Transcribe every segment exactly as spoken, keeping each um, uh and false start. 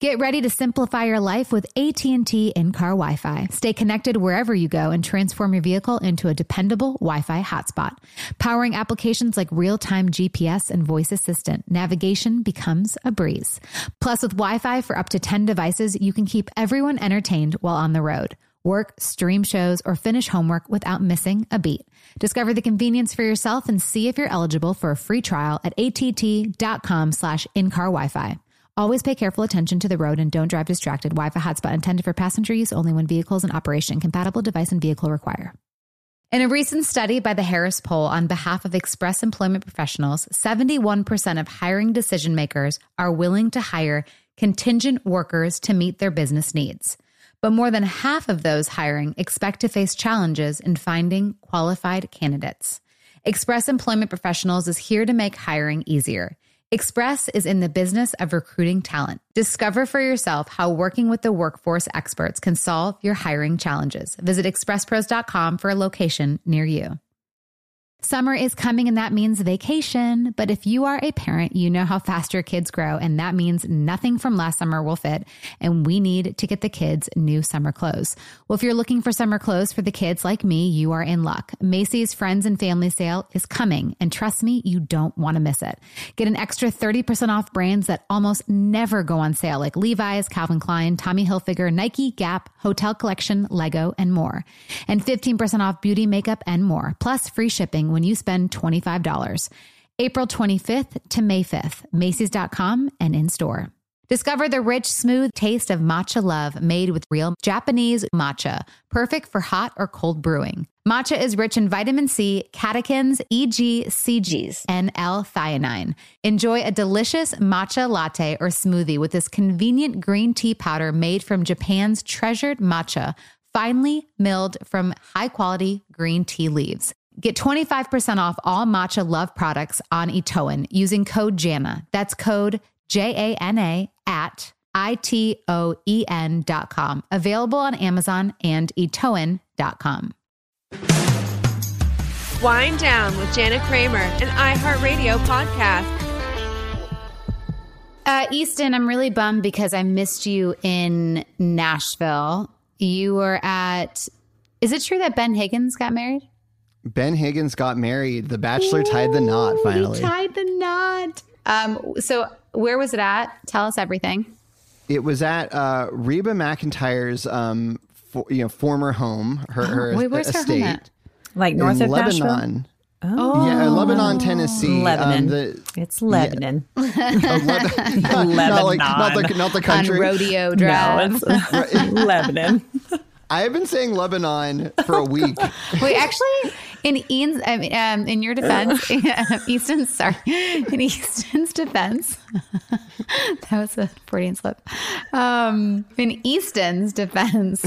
Get ready to simplify your life with A T and T in-car Wi-Fi. Stay connected wherever you go and transform your vehicle into a dependable Wi-Fi hotspot. Powering applications like real-time G P S and voice assistant, navigation becomes a breeze. Plus, with Wi-Fi for up to ten devices, you can keep everyone entertained while on the road. Work, stream shows, or finish homework without missing a beat. Discover the convenience for yourself and see if you're eligible for a free trial at att.com slash in-car Wi-Fi. Always pay careful attention to the road and don't drive distracted. Wi-Fi hotspot intended for passenger use only when vehicles in operation. Compatible device and vehicle require. In a recent study by the Harris Poll on behalf of Express Employment Professionals, seventy-one percent of hiring decision makers are willing to hire contingent workers to meet their business needs. But more than half of those hiring expect to face challenges in finding qualified candidates. Express Employment Professionals is here to make hiring easier. Express is in the business of recruiting talent. Discover for yourself how working with the workforce experts can solve your hiring challenges. Visit express pros dot com for a location near you. Summer is coming and that means vacation. But if you are a parent, you know how fast your kids grow, and that means nothing from last summer will fit, and we need to get the kids new summer clothes. Well, if you're looking for summer clothes for the kids like me, you are in luck. Macy's Friends and Family Sale is coming, and trust me, you don't want to miss it. Get an extra thirty percent off brands that almost never go on sale, like Levi's, Calvin Klein, Tommy Hilfiger, Nike, Gap, Hotel Collection, Lego, and more. And fifteen percent off beauty, makeup, and more, plus free shipping when you spend twenty-five dollars. April twenty-fifth to May fifth, Macy's dot com and in store. Discover the rich, smooth taste of matcha love made with real Japanese matcha, perfect for hot or cold brewing. Matcha is rich in vitamin C, catechins, E G C Gs, and L-theanine. Enjoy a delicious matcha latte or smoothie with this convenient green tea powder made from Japan's treasured matcha, finely milled from high-quality green tea leaves. Get twenty-five percent off all Matcha Love products on Itoen using code JANA. That's code J A N A at I T O E N dot com. Available on Amazon and Itoen dot com. Wind Down with Jana Kramer, an iHeartRadio podcast. Uh, Easton, I'm really bummed because I missed you in Nashville. You were at, is it true that Ben Higgins got married? Ben Higgins got married. The Bachelor Ooh, tied the knot finally. He tied the knot. Um, so where was it at? Tell us everything. It was at uh, Reba McEntire's um, for, you know, former home, her, oh, her wait, where's estate. Her home at? Like north of Lebanon. Nashville? Oh. Yeah, Lebanon, Tennessee. Lebanon. Um, the, it's Lebanon. Yeah. uh, Leb- not, Lebanon. Not, like, not, the, not the country. On Rodeo Drive. No, it's Lebanon. I have been saying Lebanon for a week. Wait, actually, in Ian's, I mean, um, in your defense, Easton's, sorry, in Easton's defense, that was a Freudian slip. Um, in Easton's defense,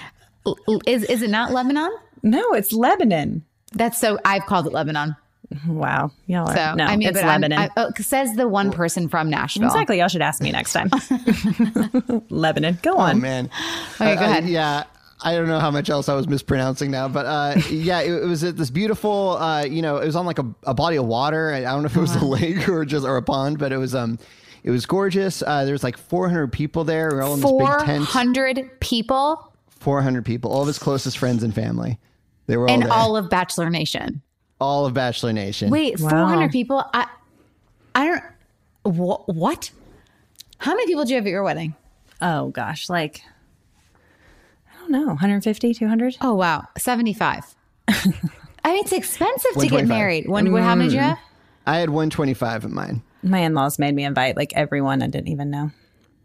is is it not Lebanon? No, it's Lebanon. That's so. I've called it Lebanon. Wow, y'all are, so no, I mean, it's but Lebanon. I, oh, says the one person from Nashville. Exactly. Y'all should ask me next time. Lebanon. Go on. Oh man. Okay, go uh, ahead. I, yeah. I don't know how much else I was mispronouncing now, but uh, yeah, it, it was at this beautiful, uh, you know, it was on like a, a body of water. I, I don't know if it was a lake or just or a pond, but it was um, it was gorgeous. Uh, there was like four hundred people there. We were all in this big tent. four hundred people. four hundred people, all of his closest friends and family. They were all and there. all of Bachelor Nation. All of Bachelor Nation. Wait, wow. four hundred people? I, I don't. Wh- what? How many people did you have at your wedding? Oh gosh, like. I don't know, one hundred fifty, two hundred? Oh, wow. seventy-five. I mean, it's expensive to get married. When, Mm. How many did you have? I had one twenty-five at mine. My in-laws made me invite like everyone I didn't even know.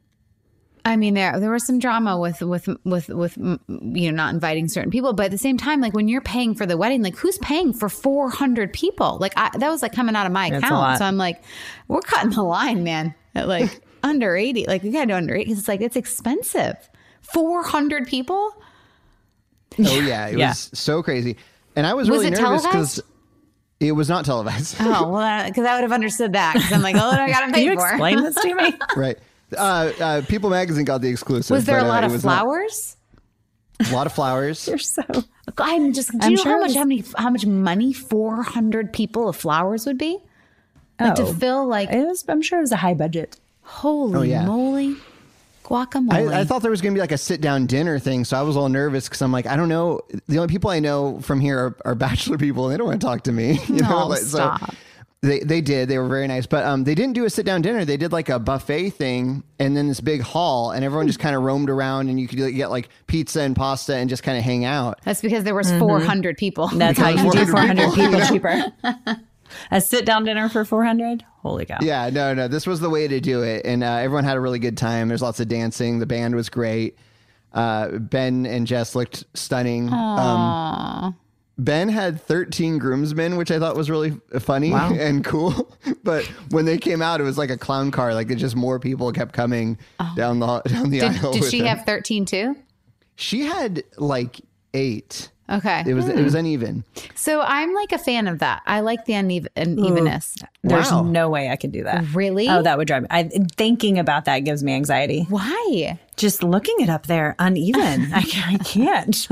I mean, there there was some drama with, with, with, with, you know, not inviting certain people. But at the same time, like when you're paying for the wedding, like who's paying for four hundred people? Like I, that was like coming out of my That's account. So I'm like, we're cutting the line, man. At like under eighty. Like we got to do under eighty because it's like, it's expensive. four hundred people? Oh, yeah. It yeah. was so crazy. And I was, was really it nervous televised? because it was not televised. Oh, well, because I would have understood that. Because I'm like, oh, I got to pay Can you for. explain this to me? Right. Uh, uh, People Magazine got the exclusive. Was there but, a lot uh, of flowers? Not, a lot of flowers. You're so... I'm just, do I'm you know sure how it much, was- how many, how much money four hundred people of flowers would be? Like Oh. to fill like, It was, I'm sure it was a high budget. holy Oh, yeah. moly. Guacamole. I, I thought there was going to be like a sit down dinner thing. So I was all nervous because I'm like, I don't know. The only people I know from here are, are bachelor people and they don't want to talk to me. You know, No, like, stop. So they, they did. They were very nice. But um, they didn't do a sit down dinner. They did like a buffet thing and then this big hall and everyone just kind of roamed around and you could like, get like pizza and pasta and just kind of hang out. That's because there was four hundred people. That's how you do four hundred people, people you know? cheaper. A sit down dinner for four hundred? Holy cow. Yeah, no, no. This was the way to do it. And uh, everyone had a really good time. There's lots of dancing. The band was great. Uh, Ben and Jess looked stunning. Um, Ben had thirteen groomsmen, which I thought was really funny Wow. and cool. But when they came out, it was like a clown car. Like it just more people kept coming down the down the Did, aisle. did with she him. have thirteen too? She had like eight. Okay. It was it was uneven. So I'm like a fan of that. I like the uneven, unevenness. There's Wow. no way I could do that. Really? Oh, that would drive me. I, thinking about that gives me anxiety. Why? Just looking it up there, uneven. I, I can't.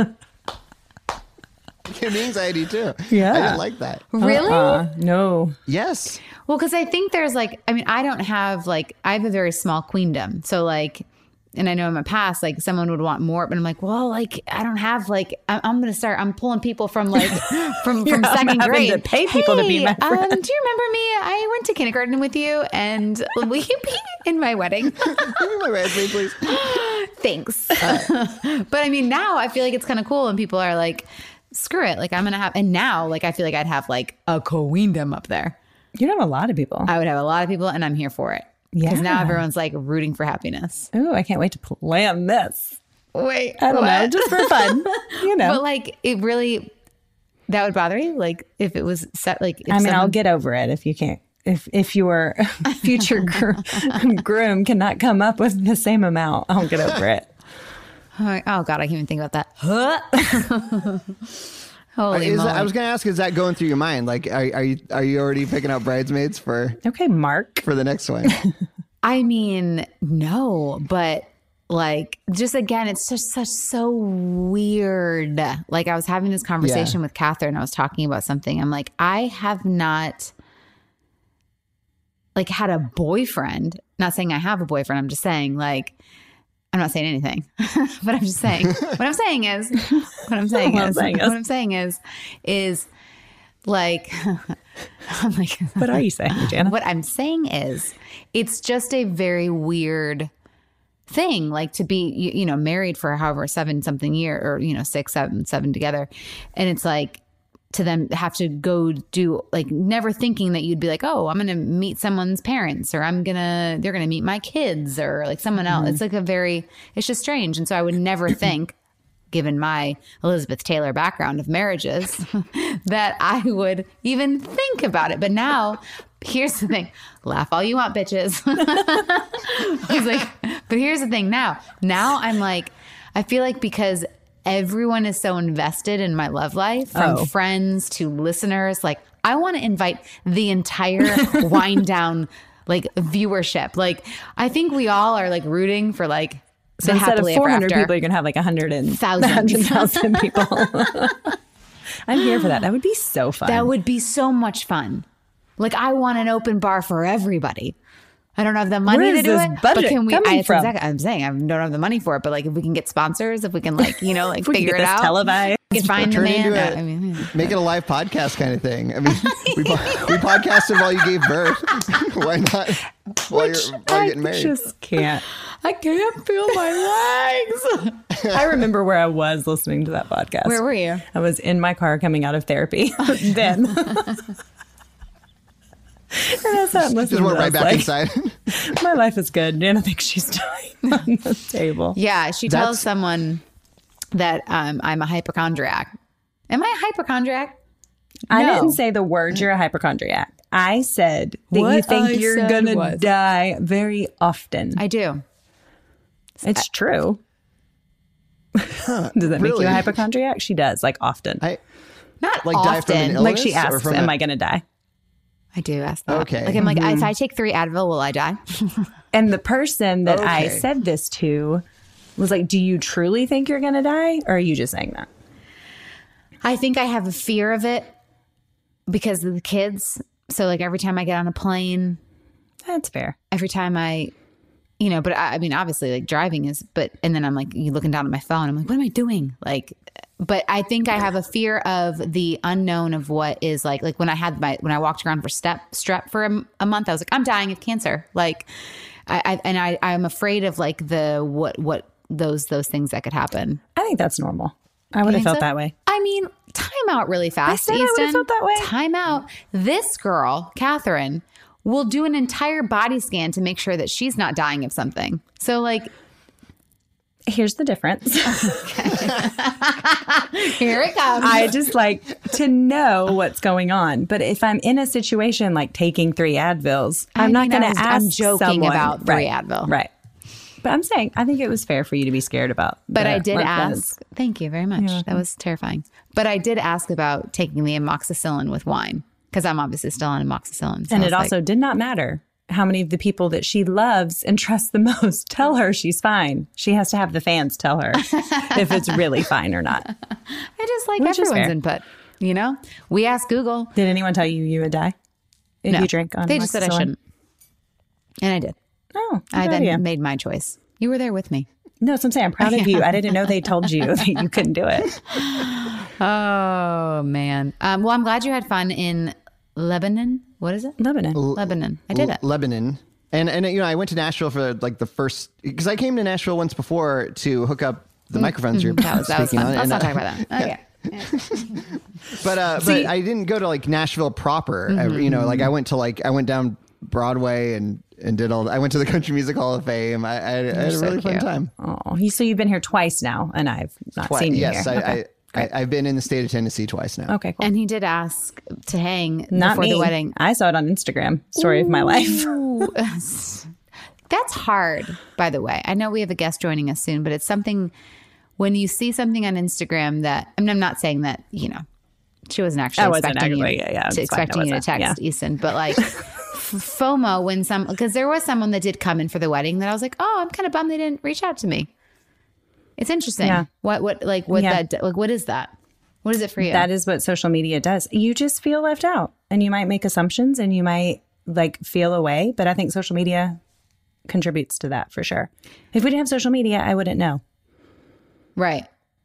Gave me anxiety too. Yeah. I didn't like that. Really? Uh, no. Yes. Well, because I think there's like, I mean, I don't have like, I have a very small queendom. So like, and I know in my past, like someone would want more, but I'm like, well, like I don't have like, I- I'm going to start, I'm pulling people from like, from, You're from second having grade. to pay people to be my Hey, friend. Um, do you remember me? I went to kindergarten with you and will you be in my wedding? Give me my resume, please. Thanks. But I mean, now I feel like it's kind of cool and people are like, screw it. Like I'm going to have, and now like, I feel like I'd have like a queendom up there. You'd have a lot of people. I would have a lot of people and I'm here for it. Because Yeah. now everyone's like rooting for happiness. Ooh, I can't wait to plan this. Wait, I don't know, just for fun. You know. But like, it really, that would bother you? Like, if it was set, like, if I mean, I'll someone- get over it if you can't. If if your future gr- groom cannot come up with the same amount, I'll get over it. Oh, my- oh, God, I can't even think about that. Huh? Holy Is moly. that, I was going to ask, is that going through your mind? Like, are, are you are you already picking out bridesmaids for Okay, Mark. for the next one? I mean, no, but like, just again, it's just such so weird. Like, I was having this conversation Yeah. with Catherine. I was talking about something. I'm like, I have not like had a boyfriend. Not saying I have a boyfriend. I'm just saying like, I'm not saying anything, but I'm just saying. What I'm saying is, what I'm saying What I'm is, saying is. what I'm saying is, is like, I'm like, What are you saying, Jana? what I'm saying is, it's just a very weird thing, like to be, you, you know, married for however seven something year, or you know, six, seven, seven together, and it's like to them have to go do like never thinking that you'd be like, oh, I'm gonna meet someone's parents, or I'm gonna they're gonna meet my kids, or like someone else. It's like a very, it's just strange, and so I would never think, given my Elizabeth Taylor background of marriages, that I would even think about it. But now, here's the thing. Laugh all you want, bitches. I was like, but here's the thing now. Now I'm like, I feel like because everyone is so invested in my love life, from Oh. friends to listeners, like I want to invite the entire wind down like viewership. Like I think we all are like rooting for like, So the instead of happily four ever hundred after. people, you're going to have like one hundred and Thousands. one hundred thousand people. I'm here for that. That would be so fun. That would be so much fun. Like I want an open bar for everybody. I don't have the money Where to is do this it, budget but can we? coming I, it's from? exactly, I'm saying I don't have the money for it, but like if we can get sponsors, if we can like you know like we can figure get it this out, televised. we can find the Turn it man. into a- I mean, yeah. Make it a live podcast kind of thing. I mean, we, po- we podcasted while you gave birth. Why not? While you're, while you're I getting married. just can't. I can't feel my legs. I remember where I was listening to that podcast. Where were you? I was in my car coming out of therapy then. And I sat and listened Just to went that. right back I was inside. like, my life is good. Jana thinks she's dying on the table. Yeah, she That's- tells someone that um, I'm a hypochondriac. Am I a hypochondriac? I No. didn't say the word you're a hypochondriac. I said that you What think I you're said going to was- die very often. I do. It's true. Does that make really? you a hypochondriac? She does, like often. I Not Like die from an often. illness? like she or asks, from am a- I going to die? I do ask that. Okay. Like I'm like, if I take three Advil, will I die? And the person that I Okay. said this to was like, do you truly think you're going to die? Or are you just saying that? I think I have a fear of it because of the kids. So like every time I get on a plane, That's fair. every time I, you know, but I, I mean, obviously like driving is, but, and then I'm like, you looking down at my phone, I'm like, what am I doing? Like, but I think I have a fear of the unknown of what is like, like when I had my, when I walked around for step strep for a, a month, I was like, I'm dying of cancer. Like, I, I and I, I'm afraid of like the, what, what those, those things that could happen. I think that's normal. I would have felt so? that way. I mean, time out really fast. I said Easton. I would have felt that way. Time out. This girl, Catherine, will do an entire body scan to make sure that she's not dying of something. So like, here's the difference. Here it comes. I just like to know what's going on. But if I'm in a situation like taking three Advils, I I'm mean, not going to ask I'm joking someone, about three right, Advil. Right. But I'm saying, I think it was fair for you to be scared about. But the, I did ask. Friends. Thank you very much. That was terrifying. But I did ask about taking the amoxicillin with wine because I'm obviously still on amoxicillin. So and it like, also did not matter how many of the people that she loves and trusts the most tell her she's fine. She has to have the fans tell her if it's really fine or not. I just like Which everyone's input. You know, we asked Google. Did anyone tell you you would die if no. you drink on They just said I shouldn't. And I did. Oh, I then idea. made my choice. You were there with me. No, so I'm saying I'm proud of you. I didn't know they told you that you couldn't do it. Oh, man. Um, well, I'm glad you had fun in Lebanon. What is it? Lebanon. L- Lebanon. I did it. Lebanon. And, and you know, I went to Nashville for like the first, because I came to Nashville once before to hook up the microphones you're that was, that was speaking fun. on. Let's and, not uh, talk about that. Okay. But uh, See, but I didn't go to like Nashville proper. Mm-hmm. I, you know, like I went to like I went down Broadway and and did all. I went to the Country Music Hall of Fame. I, I, I had a so really cute. fun time. Oh, you so you've been here twice now, and I've not Twice. seen you Yes, here. I, Okay. I, I I've been in the state of Tennessee twice now. Okay, cool. And he did ask to hang Not before me. the wedding. I saw it on Instagram. Story of my life. Ooh. That's hard, by the way. I know we have a guest joining us soon, but it's something when you see something on Instagram that, I mean, I'm not saying that, you know, she wasn't actually I wasn't expecting actually- you, yeah, yeah, to, it's fine. expecting I you to wasn't, text yeah. Easton, but like f- FOMO when some, because there was someone that did come in for the wedding that I was like, oh, I'm kind of bummed they didn't reach out to me. It's interesting. Yeah. What, what, like, what Yeah. that, like, what is that? What is it for you? That is what social media does. You just feel left out, and you might make assumptions, and you might like feel away. But I think social media contributes to that for sure. If we didn't have social media, I wouldn't know. Right.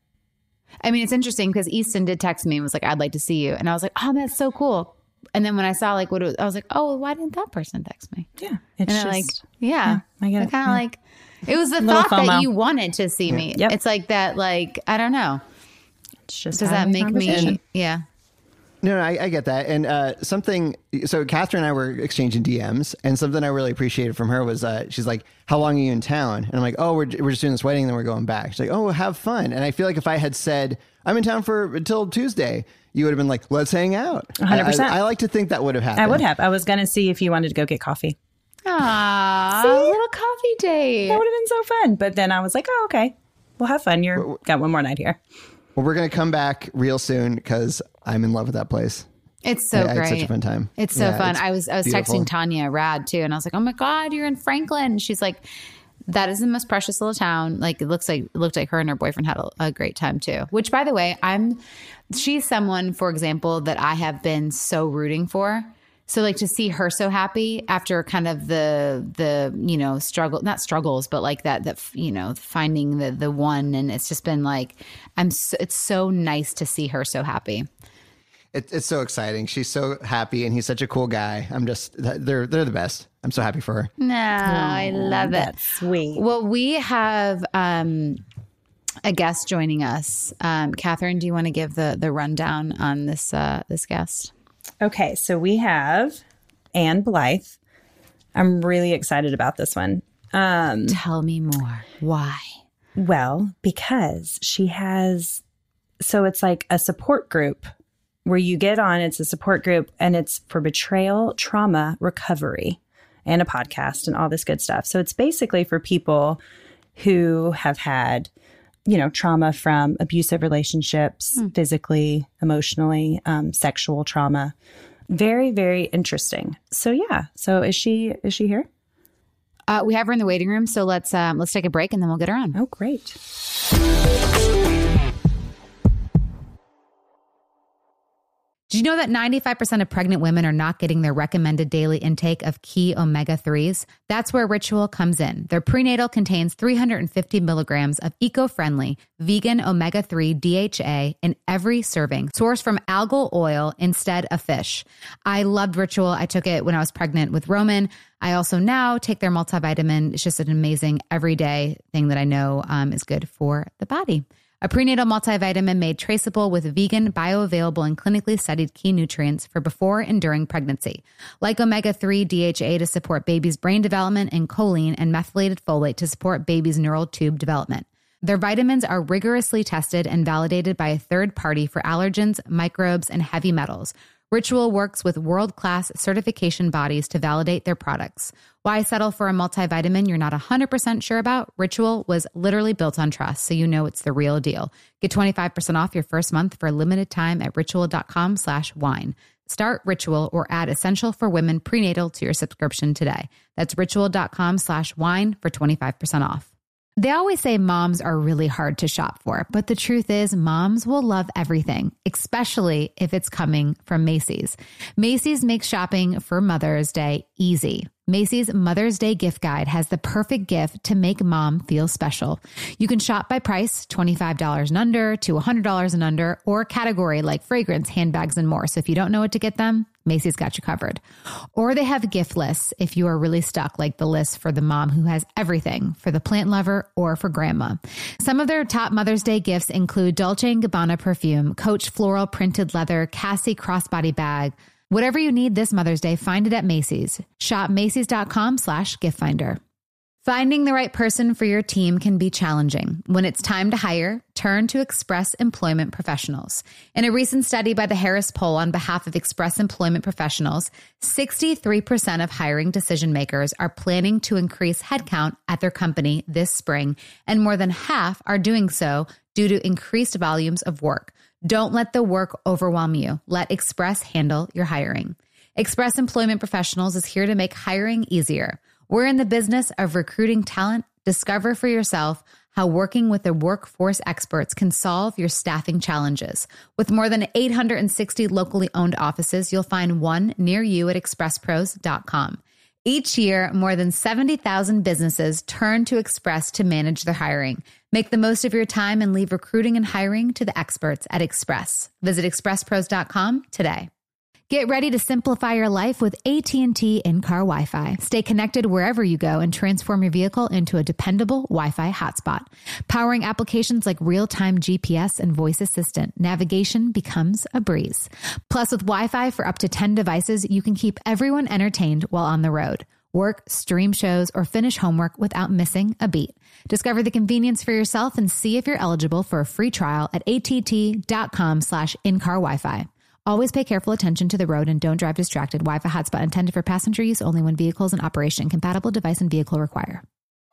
I mean, it's interesting because Easton did text me and was like, I'd like to see you. And I was like, oh, that's so cool. And then when I saw like what it was, I was like, oh, well, why didn't that person text me? Yeah, it's And then, like, just yeah, I get it. Kind of Yeah. like, it was the Little thought that FOMO. you wanted to see me. Yep. It's like that, like, I don't know. it's just Does that having a make conversation. me, yeah. No, no, I, I get that. And uh, something, so Catherine and I were exchanging D Ms, and something I really appreciated from her was uh, she's like, how long are you in town? And I'm like, oh, we're, we're just doing this wedding, and then we're going back. She's like, oh, have fun. And I feel like if I had said, I'm in town for until Tuesday, you would have been like, let's hang out. one hundred percent. I, I, I like to think that would have happened. I would have. I was going to see if you wanted to go get coffee. Aww, a little coffee date. That would have been so fun. But then I was like, oh, okay. Well, have fun. You're got one more night here. Well, we're going to come back real soon because I'm in love with that place. It's so I, I great. had such a fun time. It's so Yeah, fun. it's I was I was beautiful. texting Tanya Rad too, and I was like, "Oh my god, you're in Franklin." And she's like, "That is the most precious little town." Like it looks like it looked like her and her boyfriend had a, a great time too. Which, by the way, I'm she's someone, for example, that I have been so rooting for. So like to see her so happy after kind of the the you know struggle, not struggles, but like that that you know finding the the one, and it's just been like I'm. So, it's so nice to see her so happy. It, it's so exciting. She's so happy, and he's such a cool guy. I'm just, they're they're the best. I'm so happy for her. No, I love it. That's sweet. Well, we have um, a guest joining us. Um, Catherine, do you want to give the the rundown on this uh, this guest? Okay, so we have Ann Blythe. I'm really excited about this one. Um, Tell me more. Why? well, because she has, so it's like a support group where you get on, it's a support group, and it's for betrayal, trauma, recovery, and a podcast and all this good stuff. So it's basically for people who have had, you know, trauma from abusive relationships, Hmm. physically, emotionally, um, sexual trauma. Very, very interesting. So yeah. So is she is she here? Uh, we have her in the waiting room, so let's um, let's take a break and then we'll get her on. Oh, great. Do you know that ninety-five percent of pregnant women are not getting their recommended daily intake of key omega threes? That's where Ritual comes in. Their prenatal contains three hundred fifty milligrams of eco-friendly vegan omega three D H A in every serving, sourced from algal oil instead of fish. I loved Ritual. I took it when I was pregnant with Roman. I also now take their multivitamin. It's just an amazing everyday thing that I know um, is good for the body. A prenatal multivitamin made traceable with vegan, bioavailable, and clinically studied key nutrients for before and during pregnancy, like omega three D H A to support baby's brain development and choline and methylated folate to support baby's neural tube development. Their vitamins are rigorously tested and validated by a third party for allergens, microbes, and heavy metals. Ritual works with world-class certification bodies to validate their products. Why settle for a multivitamin you're not one hundred percent sure about? Ritual was literally built on trust, so you know it's the real deal. Get twenty-five percent off your first month for a limited time at ritual.com slash wine. Start Ritual or add Essential for Women prenatal to your subscription today. That's ritual.com slash wine for twenty-five percent off. They always say moms are really hard to shop for, but the truth is moms will love everything, especially if it's coming from Macy's. Macy's makes shopping for Mother's Day easy. Macy's Mother's Day gift guide has the perfect gift to make mom feel special. You can shop by price, twenty-five dollars and under to one hundred dollars and under, or category like fragrance, handbags, and more. So if you don't know what to get them, Macy's got you covered. Or they have gift lists if you are really stuck, like the list for the mom who has everything, for the plant lover or for grandma. Some of their top Mother's Day gifts include Dolce and Gabbana perfume, Coach floral printed leather, Cassie crossbody bag. Whatever you need this Mother's Day, find it at Macy's. Shop Macy's.com slash gift finder. Finding the right person for your team can be challenging. When it's time to hire, turn to Express Employment Professionals. In a recent study by the Harris Poll on behalf of Express Employment Professionals, sixty-three percent of hiring decision makers are planning to increase headcount at their company this spring, and more than half are doing so due to increased volumes of work. Don't let the work overwhelm you. Let Express handle your hiring. Express Employment Professionals is here to make hiring easier. We're in the business of recruiting talent. Discover for yourself how working with the workforce experts can solve your staffing challenges. With more than eight hundred sixty locally owned offices, you'll find one near you at express pros dot com. Each year, more than seventy thousand businesses turn to Express to manage their hiring. Make the most of your time and leave recruiting and hiring to the experts at Express. Visit express pros dot com today. Get ready to simplify your life with A T and T in-car Wi-Fi. Stay connected wherever you go and transform your vehicle into a dependable Wi-Fi hotspot. Powering applications like real-time G P S and voice assistant, navigation becomes a breeze. Plus, with Wi-Fi for up to ten devices, you can keep everyone entertained while on the road. Work, stream shows, or finish homework without missing a beat. Discover the convenience for yourself and see if you're eligible for a free trial at att.com slash in-car Wi-Fi. Always pay careful attention to the road and don't drive distracted. Wi-Fi hotspot intended for passenger use only when vehicles in operation. Compatible device and vehicle require.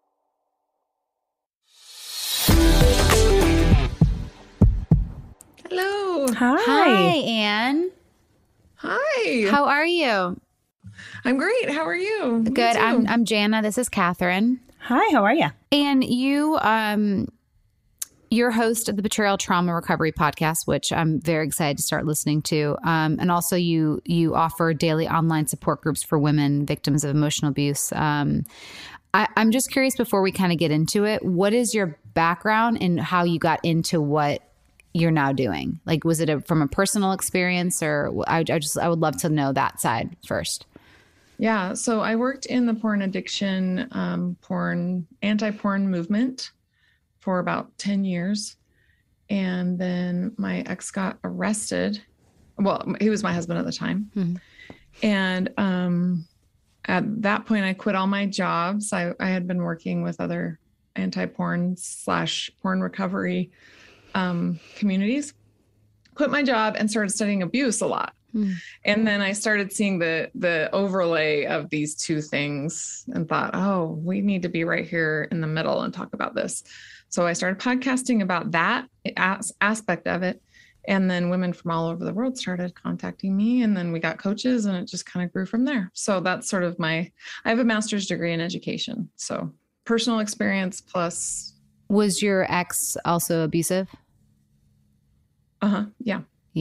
Hello. Hi. Hi, Anne. Hi. How are you? I'm great. How are you? Me Good. too. I'm I'm Jana. This is Catherine. Hi, how are you? And you, um, you're host of the Betrayal Trauma Recovery Podcast, which I'm very excited to start listening to. Um, and also, you you offer daily online support groups for women victims of emotional abuse. Um, I, I'm just curious, before we kind of get into it, what is your background and how you got into what you're now doing? Like, was it a, from a personal experience, or I, I just I would love to know that side first. Yeah. So I worked in the porn addiction, um, porn, anti-porn movement for about ten years. And then my ex got arrested. Well, he was my husband at the time. Mm-hmm. And um, at that point, I quit all my jobs. I, I had been working with other anti-porn slash porn recovery um, communities, quit my job and started studying abuse a lot. Mm. And then I started seeing the the overlay of these two things and thought, oh, we need to be right here in the middle and talk about this. So I started podcasting about that as, aspect of it. And then women from all over the world started contacting me, and then we got coaches, and it just kind of grew from there. So that's sort of my, I have a master's degree in education. So personal experience plus. Was your ex also abusive? Uh-huh. Yeah. Yeah.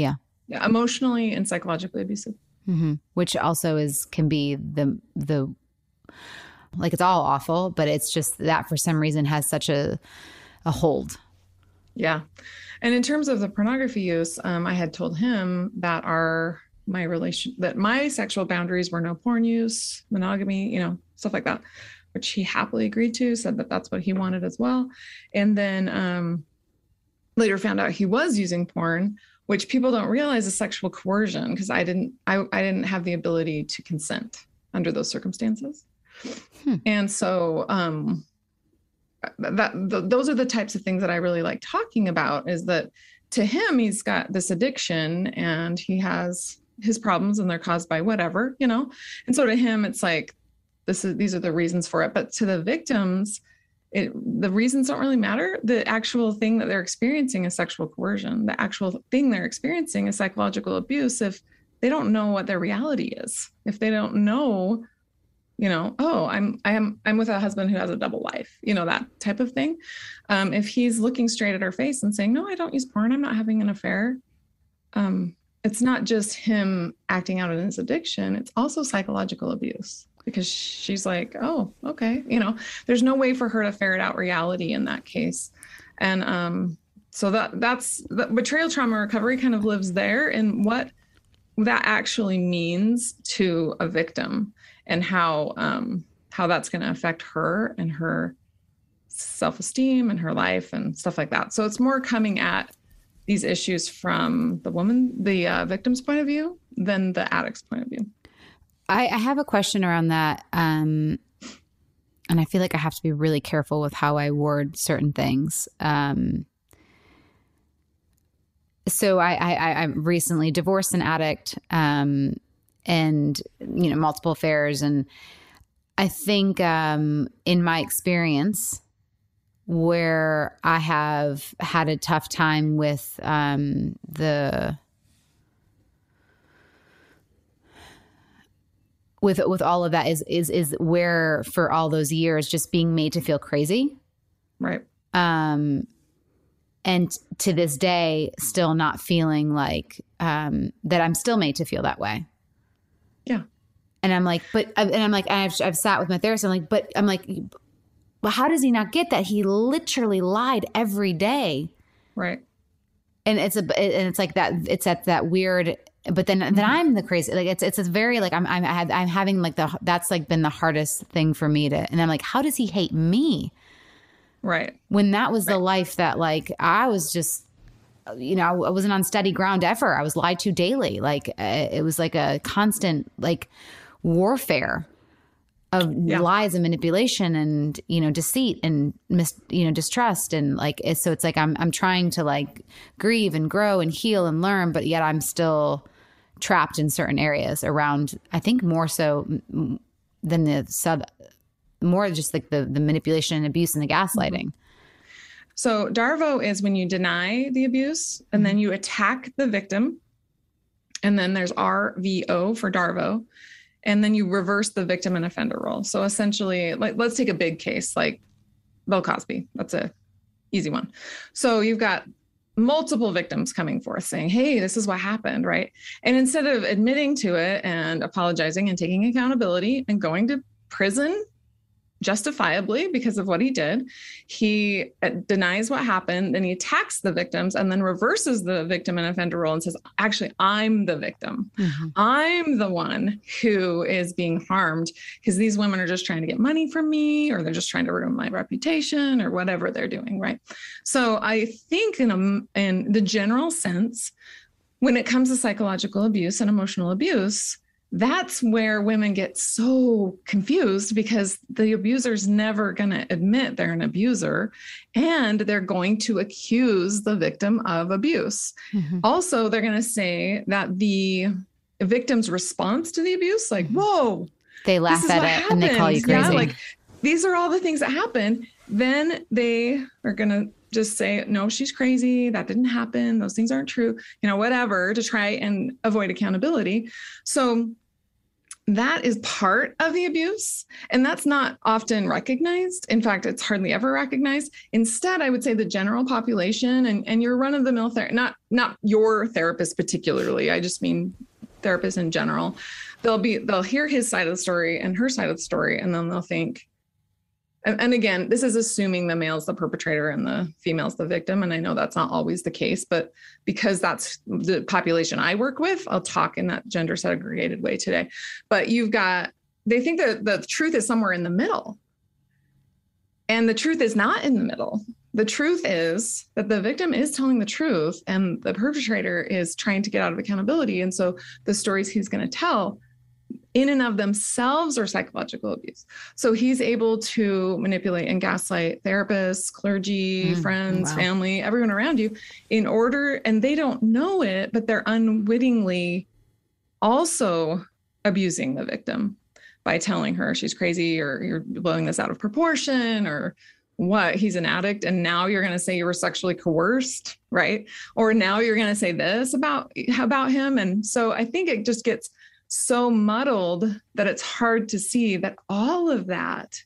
Yeah, emotionally and psychologically abusive. Mm-hmm. Which also is, can be the, the, like it's all awful, but it's just that for some reason has such a, a hold. Yeah. And in terms of the pornography use, um, I had told him that our, my relation, that my sexual boundaries were no porn use, monogamy, you know, stuff like that, which he happily agreed to, said that that's what he wanted as well. And then um, later found out he was using porn, which people don't realize is sexual coercion, because I didn't, I, I didn't have the ability to consent under those circumstances. Hmm. And so, um, that th- those are the types of things that I really like talking about, is that to him, he's got this addiction and he has his problems and they're caused by whatever, you know? And so to him, it's like, this is, these are the reasons for it. But to the victims, it, the reasons don't really matter. The actual thing that they're experiencing is sexual coercion. The actual thing they're experiencing is psychological abuse. If they don't know what their reality is, if they don't know, you know, oh, I'm, I'm, I'm with a husband who has a double life, you know, that type of thing. Um, if he's looking straight at our face and saying, no, I don't use porn, I'm not having an affair. Um, it's not just him acting out on his addiction. It's also psychological abuse, because she's like, oh, okay. You know, there's no way for her to ferret out reality in that case. And um, so that that's the betrayal trauma recovery kind of lives there, and what that actually means to a victim, and how um, how that's going to affect her and her self-esteem and her life and stuff like that. So it's more coming at these issues from the woman, the uh, victim's point of view, than the addict's point of view. I, I have a question around that. Um, and I feel like I have to be really careful with how I word certain things. Um, so I, I, I recently divorced an addict, um, and, you know, multiple affairs. And I think, um, in my experience, where I have had a tough time with, um, the, with, with all of that is, is, is where for all those years, just being made to feel crazy. Right. Um, and to this day, still not feeling like, um, that I'm still made to feel that way. Yeah. And I'm like, but, and I'm like, I've, I've sat with my therapist. I'm like, but I'm like, well, how does he not get that? He literally lied every day. Right. And it's a, and it's like that, it's at that weird, but then, mm-hmm. then I'm the crazy, like it's, it's a very, like, I'm, I'm, I'm having like the, that's like been the hardest thing for me to, and I'm like, how does he hate me? Right. When that was right. the life that like, I was just, you know, I wasn't on steady ground ever. I was lied to daily. Like uh, it was like a constant like warfare of yeah. lies and manipulation and, you know, deceit and mis, you know, distrust. And like, it's, so it's like, I'm, I'm trying to like grieve and grow and heal and learn, but yet I'm still trapped in certain areas around, I think more so than the sub, more just like the, the manipulation and abuse and the gaslighting. Mm-hmm. So DARVO is when you deny the abuse and then you attack the victim. And then there's R V O for DARVO. And then you reverse the victim and offender role. So essentially, like, let's take a big case like Bill Cosby. That's a easy one. So you've got multiple victims coming forth saying, hey, this is what happened, right? And instead of admitting to it and apologizing and taking accountability and going to prison justifiably because of what he did, he denies what happened, then he attacks the victims and then reverses the victim and offender role and says, actually, I'm the victim. Mm-hmm. I'm the one who is being harmed because these women are just trying to get money from me, or they're just trying to ruin my reputation, or whatever they're doing, right? So I think in a, in the general sense, when it comes to psychological abuse and emotional abuse, that's where women get so confused, because the abuser's never going to admit they're an abuser, and they're going to accuse the victim of abuse. Mm-hmm. Also, they're going to say that the victim's response to the abuse, like, whoa, they laugh at it happened. And they call you crazy. Yeah, like, these are all the things that happened. Then they are going to just say, no, she's crazy. That didn't happen. Those things aren't true, you know, whatever, to try and avoid accountability. So that is part of the abuse. And that's not often recognized. In fact, it's hardly ever recognized. Instead, I would say the general population and, and your run-of-the-mill therapist, not, not your therapist particularly, I just mean therapists in general, they'll be, they'll hear his side of the story and her side of the story, and then they'll think, and, and again, this is assuming the male's the perpetrator and the female's the victim. And I know that's not always the case, but because that's the population I work with, I'll talk in that gender segregated way today. But you've got, they think that the truth is somewhere in the middle. And the truth is not in the middle. The truth is that the victim is telling the truth and the perpetrator is trying to get out of accountability. And so the stories he's going to tell in and of themselves are psychological abuse. So he's able to manipulate and gaslight therapists, clergy, mm, friends, wow. family, everyone around you in order, and they don't know it, but they're unwittingly also abusing the victim by telling her she's crazy or you're blowing this out of proportion or what, he's an addict. And now you're going to say you were sexually coerced, right? Or now you're going to say this about, about him. And so I think it just gets so muddled that it's hard to see that all of that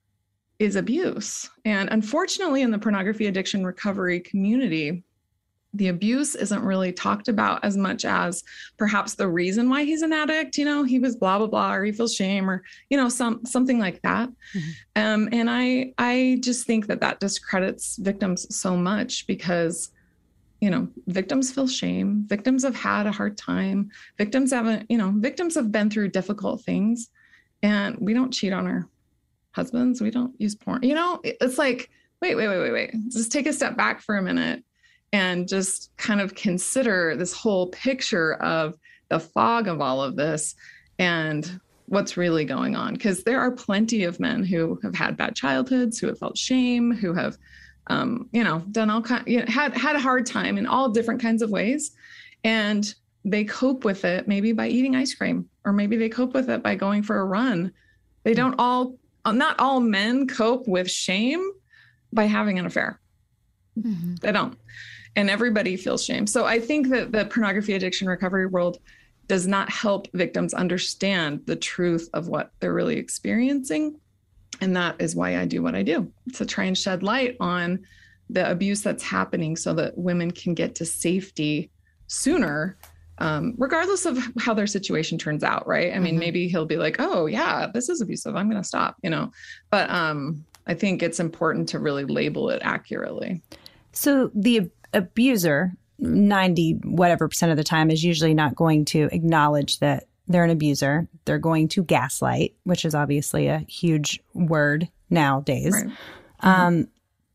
is abuse. And unfortunately, in the pornography addiction recovery community, the abuse isn't really talked about as much as perhaps the reason why he's an addict. You know, he was blah, blah, blah, or he feels shame or, you know, some, something like that. Mm-hmm. Um, and I, I just think that that discredits victims so much because, you know, victims feel shame. Victims have had a hard time. Victims haven't, you know, victims have been through difficult things, and we don't cheat on our husbands. We don't use porn. You know, it's like, wait, wait, wait, wait, wait. Just take a step back for a minute and just kind of consider this whole picture of the fog of all of this and what's really going on. Because there are plenty of men who have had bad childhoods, who have felt shame, who have Um, you know, done all kind, you know, had had a hard time in all different kinds of ways, and they cope with it maybe by eating ice cream, or maybe they cope with it by going for a run. They don't all, not all men cope with shame by having an affair. Mm-hmm. They don't, and everybody feels shame. So I think that the pornography addiction recovery world does not help victims understand the truth of what they're really experiencing. And that is why I do what I do, to try and shed light on the abuse that's happening so that women can get to safety sooner, um, regardless of how their situation turns out, right? I mm-hmm. mean, maybe he'll be like, oh, yeah, this is abusive, I'm going to stop, you know. But um, I think it's important to really label it accurately. So the abuser, ninety whatever percent of the time, is usually not going to acknowledge that they're an abuser. They're going to gaslight, which is obviously a huge word nowadays. Right. Mm-hmm. Um,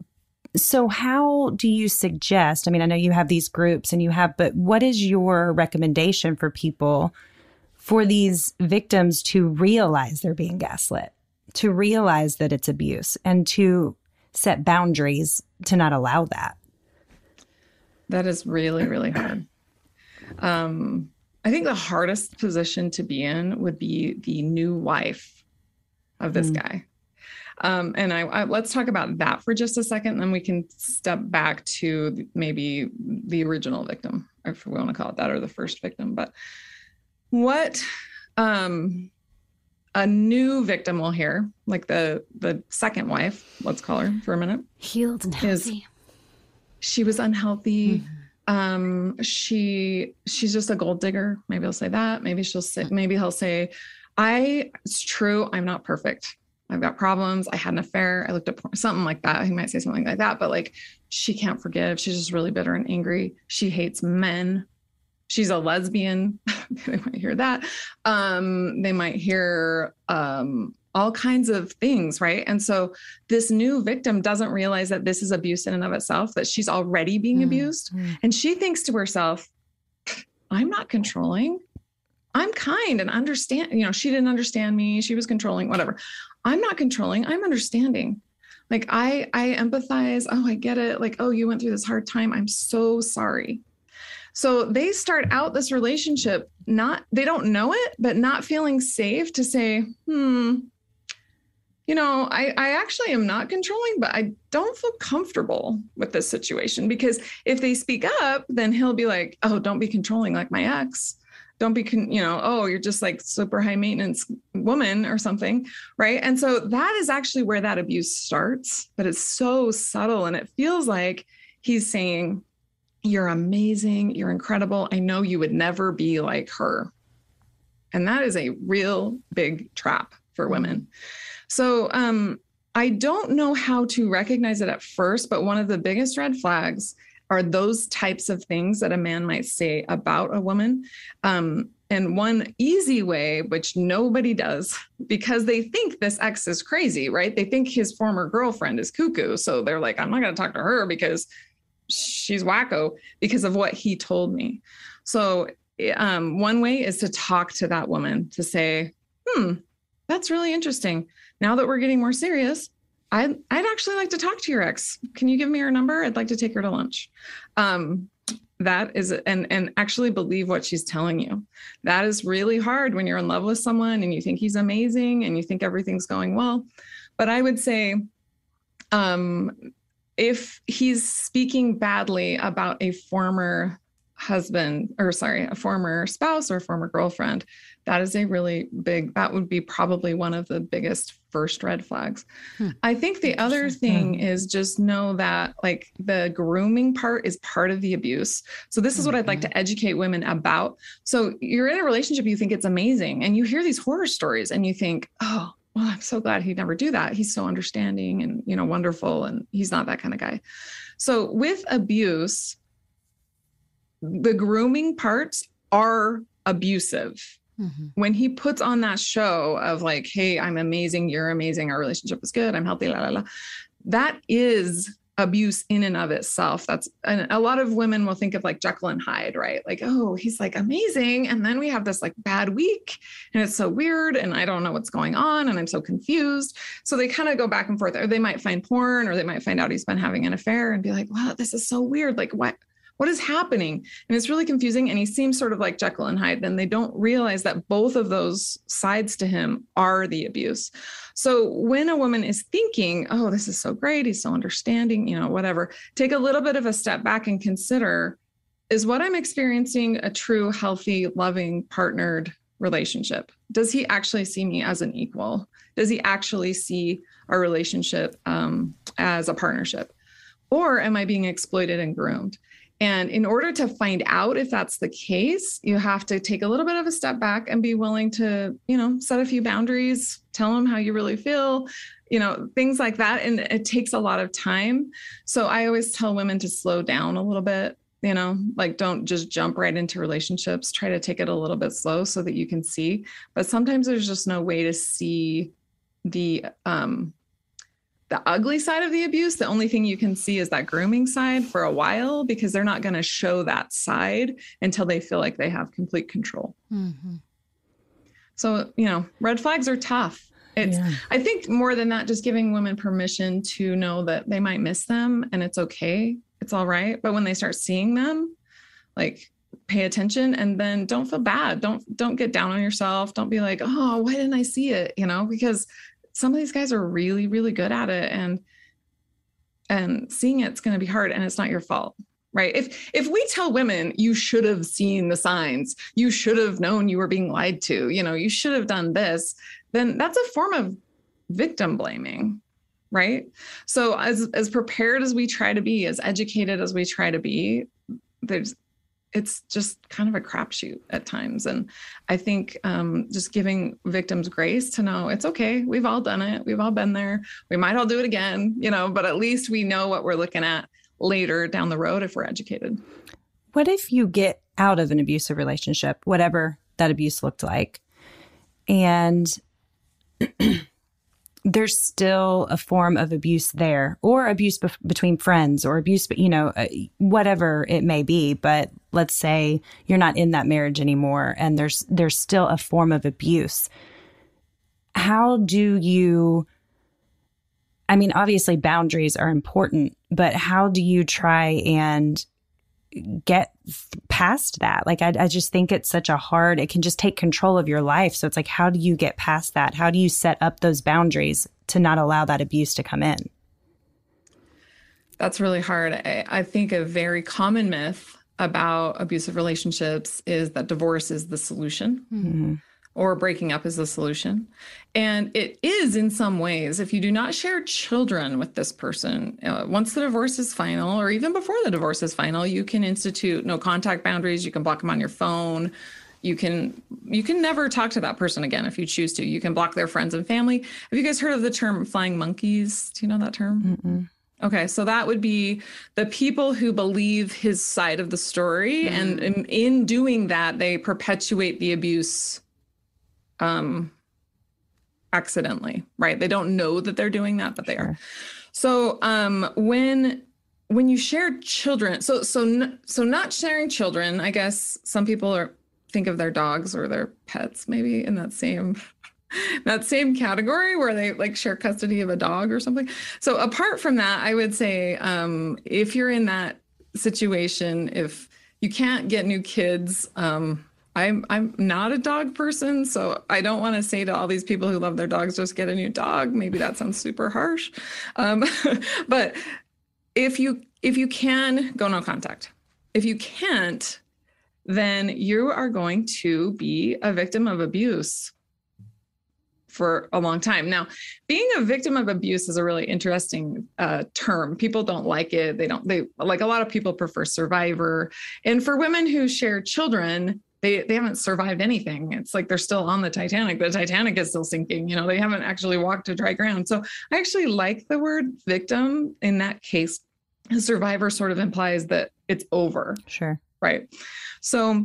so how do you suggest, I mean, I know you have these groups and you have, but what is your recommendation for people, for these victims to realize they're being gaslit, to realize that it's abuse, and to set boundaries to not allow that? That is really, really hard. Um, I think the hardest position to be in would be the new wife of this mm. guy. Um, and I, I let's talk about that for just a second, then we can step back to maybe the original victim, if we want to call it that, or the first victim. But what um, a new victim will hear, like the the second wife, let's call her for a minute, healed and healthy. She was unhealthy. Mm-hmm. Um, she, she's just a gold digger. Maybe he'll say that. Maybe she'll say, maybe he'll say, I, it's true. I'm not perfect. I've got problems. I had an affair. I looked at porn, something like that. He might say something like that, but like, she can't forgive. She's just really bitter and angry. She hates men. She's a lesbian. They might hear that. Um, they might hear, um, all kinds of things, right? And so this new victim doesn't realize that this is abuse in and of itself, that she's already being mm, abused. Mm. And she thinks to herself, I'm not controlling. I'm kind and understand, you know, she didn't understand me. She was controlling, whatever. I'm not controlling. I'm understanding. Like I, I empathize. Oh, I get it. Like, oh, you went through this hard time. I'm so sorry. So they start out this relationship, not, they don't know it, but not feeling safe to say, hmm, you know, I, I actually am not controlling, but I don't feel comfortable with this situation, because if they speak up, then he'll be like, oh, don't be controlling like my ex. Don't be, con- you know, oh, you're just like super high maintenance woman or something. Right. And so that is actually where that abuse starts, but it's so subtle. And it feels like he's saying, you're amazing. You're incredible. I know you would never be like her. And that is a real big trap for women. So um, I don't know how to recognize it at first, but one of the biggest red flags are those types of things that a man might say about a woman. Um, and one easy way, which nobody does, because they think this ex is crazy, right? They think his former girlfriend is cuckoo. So they're like, I'm not going to talk to her because she's wacko because of what he told me. So um, one way is to talk to that woman to say, hmm, that's really interesting. Now that we're getting more serious, I'd, I'd actually like to talk to your ex. Can you give me her number? I'd like to take her to lunch. Um, that is, and, and actually believe what she's telling you. That is really hard when you're in love with someone and you think he's amazing and you think everything's going well. But I would say, um, if he's speaking badly about a former husband, or sorry, a former spouse or former girlfriend, that is a really big, that would be probably one of the biggest first red flags. Hmm. I think the other thing hmm. is just know that like the grooming part is part of the abuse. So this is mm-hmm. what I'd like to educate women about. So you're in a relationship, you think it's amazing, and you hear these horror stories and you think, oh, well, I'm so glad he'd never do that. He's so understanding and, you know, wonderful. And he's not that kind of guy. So with abuse, the grooming parts are abusive. Mm-hmm. When he puts on that show of like, hey, I'm amazing, you're amazing, our relationship is good, I'm healthy, la, la, la. That is abuse in and of itself. That's, and a lot of women will think of like Jekyll and Hyde, right? Like, oh, he's like amazing. And then we have this like bad week and it's so weird and I don't know what's going on and I'm so confused. So they kind of go back and forth, or they might find porn, or they might find out he's been having an affair and be like, wow, this is so weird. Like what? What is happening? And it's really confusing. And he seems sort of like Jekyll and Hyde. And they don't realize that both of those sides to him are the abuse. So when a woman is thinking, oh, this is so great, he's so understanding, you know, whatever, take a little bit of a step back and consider, is what I'm experiencing a true, healthy, loving, partnered relationship? Does he actually see me as an equal? Does he actually see our relationship um, as a partnership? Or am I being exploited and groomed? And in order to find out if that's the case, you have to take a little bit of a step back and be willing to, you know, set a few boundaries, tell them how you really feel, you know, things like that. And it takes a lot of time. So I always tell women to slow down a little bit, you know, like don't just jump right into relationships, try to take it a little bit slow so that you can see. But sometimes there's just no way to see the, um, the ugly side of the abuse. The only thing you can see is that grooming side for a while, because they're not going to show that side until they feel like they have complete control. Mm-hmm. So, you know, red flags are tough. It's, yeah. I think more than that, just giving women permission to know that they might miss them and it's okay. It's all right. But when they start seeing them, like pay attention and then don't feel bad. Don't, don't get down on yourself. Don't be like, oh, why didn't I see it? You know, because some of these guys are really, really good at it, and and seeing it's going to be hard, and it's not your fault, right? If if we tell women you should have seen the signs, you should have known you were being lied to, you know, you should have done this, then that's a form of victim blaming, right? So as as prepared as we try to be, as educated as we try to be, there's it's just kind of a crapshoot at times. And I think um, just giving victims grace to know it's okay. We've all done it. We've all been there. We might all do it again, you know, but at least we know what we're looking at later down the road if we're educated. What if you get out of an abusive relationship, whatever that abuse looked like, and there's still a form of abuse there, or abuse be- between friends, or abuse, you know, uh, whatever it may be. But let's say you're not in that marriage anymore and there's, there's still a form of abuse. How do you, I mean, obviously boundaries are important, but how do you try and get past that? Like, I, I just think it's such a hard, it can just take control of your life. So it's like, how do you get past that? How do you set up those boundaries to not allow that abuse to come in? That's really hard. I, I think a very common myth about abusive relationships is that divorce is the solution. Mm-hmm. Or breaking up is the solution. And it is in some ways. If you do not share children with this person, uh, once the divorce is final, or even before the divorce is final, you can institute no contact boundaries. You can block them on your phone. You can you can never talk to that person again if you choose to. You can block their friends and family. Have you guys heard of the term flying monkeys? Do you know that term? Mm-mm. Okay, so that would be the people who believe his side of the story. Mm. And in, in doing that, they perpetuate the abuse um, accidentally, right? They don't know that they're doing that, but they Sure. are. So um, when when you share children, so so so not sharing children, I guess some people are think of their dogs or their pets maybe in that same that same category where they like share custody of a dog or something. So apart from that, I would say um, if you're in that situation, if you can't get new kids, um, I'm I'm not a dog person, so I don't want to say to all these people who love their dogs, just get a new dog. Maybe that sounds super harsh, um, but if you if you can, go no contact. If you can't, then you are going to be a victim of abuse for a long time. Now, being a victim of abuse is a really interesting uh, term. People don't like it. They don't. They like a lot of people prefer survivor, and for women who share children, They they haven't survived anything. It's like they're still on the Titanic. The Titanic is still sinking. You know, they haven't actually walked to dry ground. So I actually like the word victim in that case. A survivor sort of implies that it's over. Sure. Right. So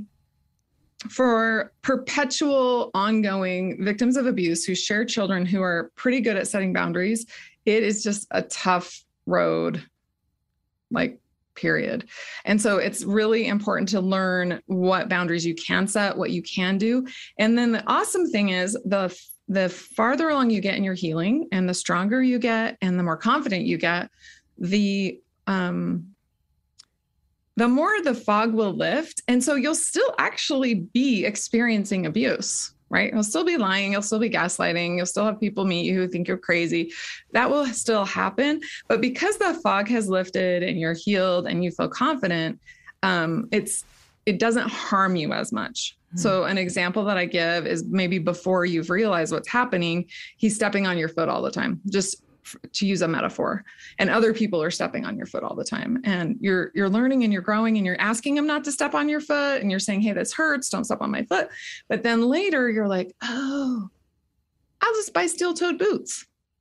for perpetual, ongoing victims of abuse who share children who are pretty good at setting boundaries, it is just a tough road, like period. And so it's really important to learn what boundaries you can set, what you can do. And then the awesome thing is the the farther along you get in your healing and the stronger you get and the more confident you get, the um, the more the fog will lift. And so you'll still actually be experiencing abuse, right? You'll still be lying. You'll still be gaslighting. You'll still have people meet you who think you're crazy. That will still happen. But because the fog has lifted and you're healed and you feel confident, um, it's it doesn't harm you as much. Mm-hmm. So an example that I give is maybe before you've realized what's happening, he's stepping on your foot all the time, just to use a metaphor, and other people are stepping on your foot all the time. And you're, you're learning and you're growing and you're asking him not to step on your foot. And you're saying, hey, this hurts. Don't step on my foot. But then later you're like, oh, I'll just buy steel-toed boots.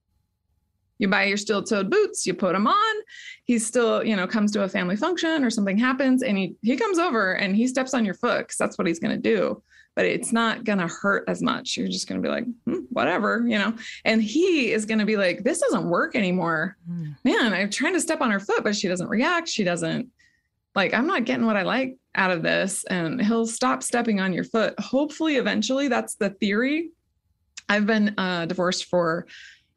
You buy your steel-toed boots, you put them on. He still, you know, comes to a family function or something happens and he, he comes over and he steps on your foot because that's what he's going to do. But it's not going to hurt as much. You're just going to be like, hmm, whatever, you know, and he is going to be like, this doesn't work anymore. Mm. Man, I'm trying to step on her foot, but she doesn't react. She doesn't like, I'm not getting what I like out of this. And he'll stop stepping on your foot. Hopefully, eventually, that's the theory. I've been uh, divorced for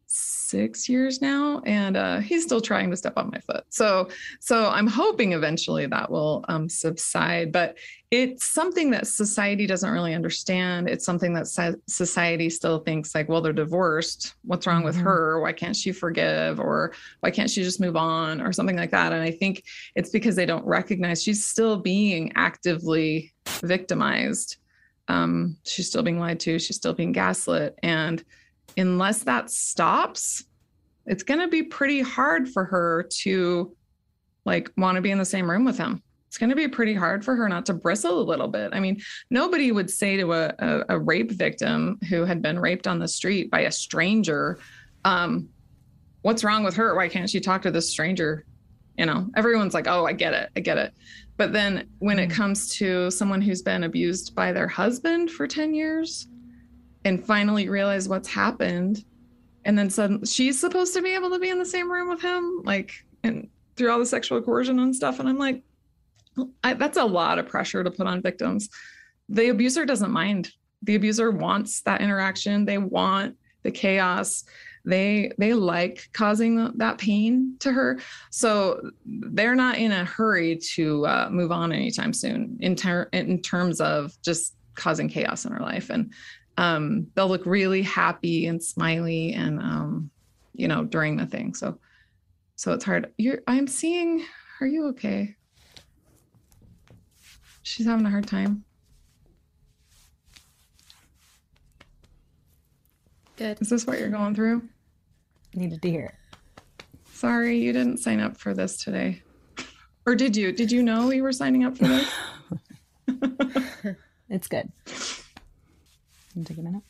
six years now, and uh, he's still trying to step on my foot. So, so I'm hoping eventually that will um, subside, but it's something that society doesn't really understand. It's something that society still thinks like, well, they're divorced. What's wrong mm-hmm. with her? Why can't she forgive? Or why can't she just move on or something like that? And I think it's because they don't recognize she's still being actively victimized. Um, she's still being lied to. She's still being gaslit. And unless that stops, it's going to be pretty hard for her to like want to be in the same room with him. It's going to be pretty hard for her not to bristle a little bit. I mean, nobody would say to a, a, a rape victim who had been raped on the street by a stranger, um, what's wrong with her? Why can't she talk to this stranger? You know, everyone's like, oh, I get it. I get it. But then when it comes to someone who's been abused by their husband for ten years, and finally realize what's happened. And then suddenly she's supposed to be able to be in the same room with him, like, and through all the sexual coercion and stuff. And I'm like, I, that's a lot of pressure to put on victims. The abuser doesn't mind. The abuser wants that interaction. They want the chaos. They, they like causing the, that pain to her. So they're not in a hurry to uh, move on anytime soon in, ter- in terms of just causing chaos in her life. And, Um, they'll look really happy and smiley and, um, you know, during the thing. So, so it's hard. You're, I'm seeing, are you okay? She's having a hard time. Good. Is this what you're going through? Needed to hear it. Sorry, you didn't sign up for this today. Or did you? Did you know you were signing up for this? It's good. Can you take a minute?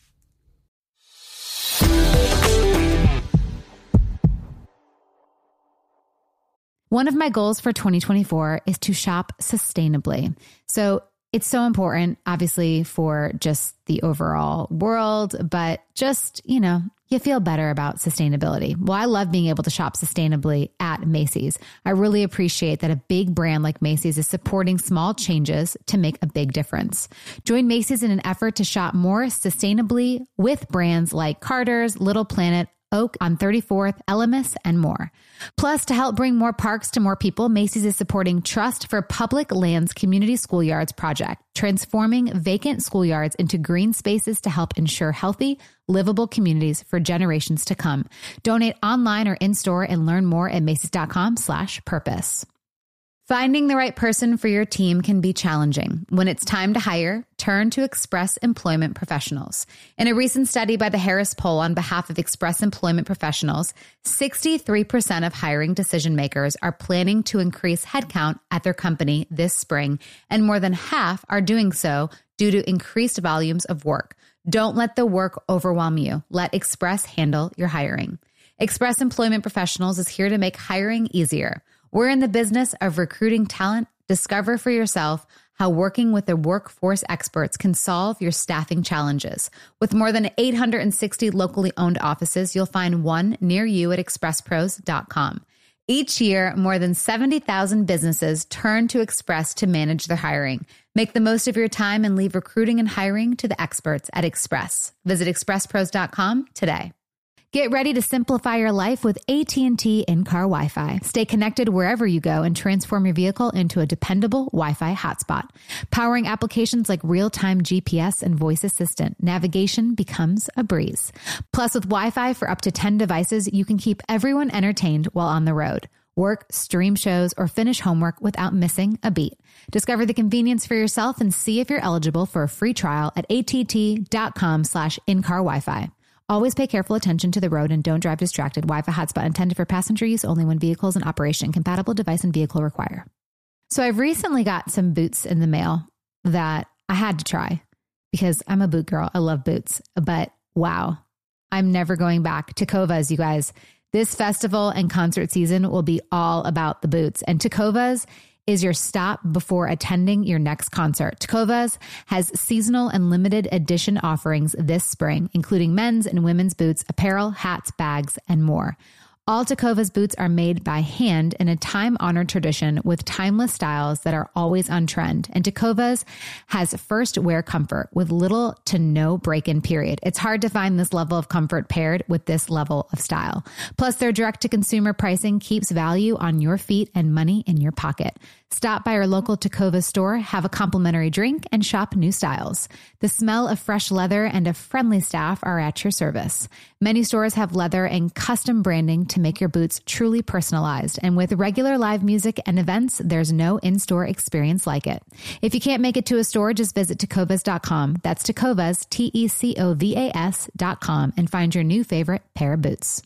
One of my goals for twenty twenty-four is to shop sustainably. So it's so important, obviously, for just the overall world, but just, you know, you feel better about sustainability. Well, I love being able to shop sustainably at Macy's. I really appreciate that a big brand like Macy's is supporting small changes to make a big difference. Join Macy's in an effort to shop more sustainably with brands like Carter's, Little Planet, Oak on thirty-fourth, Elemis, and more. Plus, to help bring more parks to more people, Macy's is supporting Trust for Public Lands Community Schoolyards project, transforming vacant schoolyards into green spaces to help ensure healthy, livable communities for generations to come. Donate online or in-store and learn more at Macy's.com slash purpose. Finding the right person for your team can be challenging. When it's time to hire, turn to Express Employment Professionals. In a recent study by the Harris Poll on behalf of Express Employment Professionals, sixty-three percent of hiring decision makers are planning to increase headcount at their company this spring, and more than half are doing so due to increased volumes of work. Don't let the work overwhelm you. Let Express handle your hiring. Express Employment Professionals is here to make hiring easier. We're in the business of recruiting talent. Discover for yourself how working with the workforce experts can solve your staffing challenges. With more than eight hundred sixty locally owned offices, you'll find one near you at express pros dot com. Each year, more than seventy thousand businesses turn to Express to manage their hiring. Make the most of your time and leave recruiting and hiring to the experts at Express. Visit express pros dot com today. Get ready to simplify your life with A T and T in-car Wi-Fi. Stay connected wherever you go and transform your vehicle into a dependable Wi-Fi hotspot. Powering applications like real-time G P S and voice assistant, navigation becomes a breeze. Plus, with Wi-Fi for up to ten devices, you can keep everyone entertained while on the road. Work, stream shows, or finish homework without missing a beat. Discover the convenience for yourself and see if you're eligible for a free trial at att.com slash in-car Wi-Fi. Always pay careful attention to the road and don't drive distracted. Wi-Fi hotspot intended for passenger use only when vehicles in operation. Compatible device and vehicle require. So I've recently got some boots in the mail that I had to try because I'm a boot girl. I love boots. But wow, I'm never going back. Tecovas, you guys. This festival and concert season will be all about the boots. And Tecovas is your stop before attending your next concert. Tecovas has seasonal and limited edition offerings this spring, including men's and women's boots, apparel, hats, bags, and more. All Tecovas boots are made by hand in a time-honored tradition with timeless styles that are always on trend. And Tecovas has first wear comfort with little to no break-in period. It's hard to find this level of comfort paired with this level of style. Plus, their direct-to-consumer pricing keeps value on your feet and money in your pocket. Stop by your local Tecovas store, have a complimentary drink, and shop new styles. The smell of fresh leather and a friendly staff are at your service. Many stores have leather and custom branding to make your boots truly personalized. And with regular live music and events, there's no in-store experience like it. If you can't make it to a store, just visit tecovas dot com. That's Tecovas, T E C O V A S dot com, and find your new favorite pair of boots.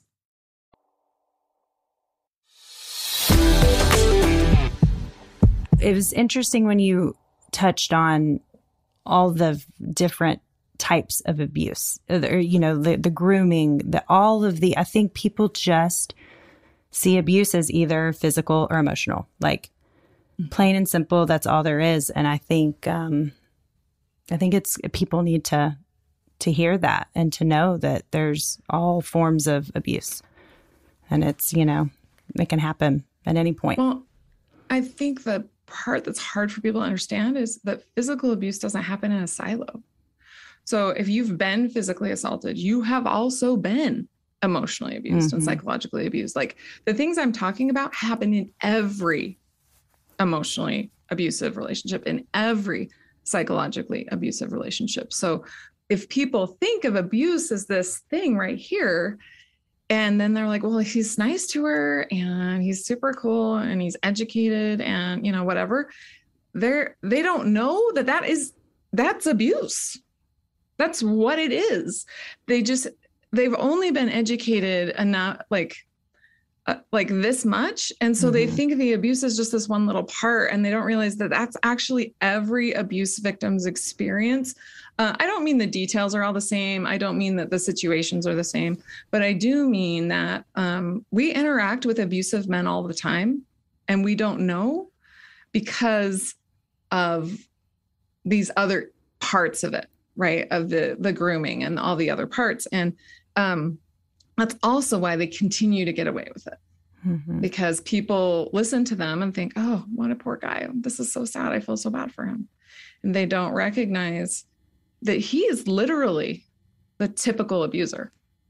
It was interesting when you touched on all the different types of abuse, or, you know, the, the grooming, the, all of the, I think people just see abuse as either physical or emotional, like plain and simple. That's all there is. And I think, um, I think it's, people need to, to hear that and to know that there's all forms of abuse, and it's, you know, it can happen at any point. Well, I think the part that's hard for people to understand is that physical abuse doesn't happen in a silo. So if you've been physically assaulted, you have also been emotionally abused mm-hmm. and psychologically abused. Like the things I'm talking about happen in every emotionally abusive relationship, in every psychologically abusive relationship. So if people think of abuse as this thing right here, and then they're like, well, he's nice to her and he's super cool and he's educated and, you know, whatever. they're, they don't know that that is, that's abuse. That's what it is. They just, they've only been educated enough, like, uh, like this much. And so mm-hmm. they think the abuse is just this one little part, and they don't realize that that's actually every abuse victim's experience. Uh, I don't mean the details are all the same. I don't mean that the situations are the same, but I do mean that um, we interact with abusive men all the time, and we don't know because of these other parts of it, right? Of the, the grooming and all the other parts. And um, that's also why they continue to get away with it, mm-hmm. because people listen to them and think, oh, what a poor guy. This is so sad. I feel so bad for him. And they don't recognize that he is literally the typical abuser.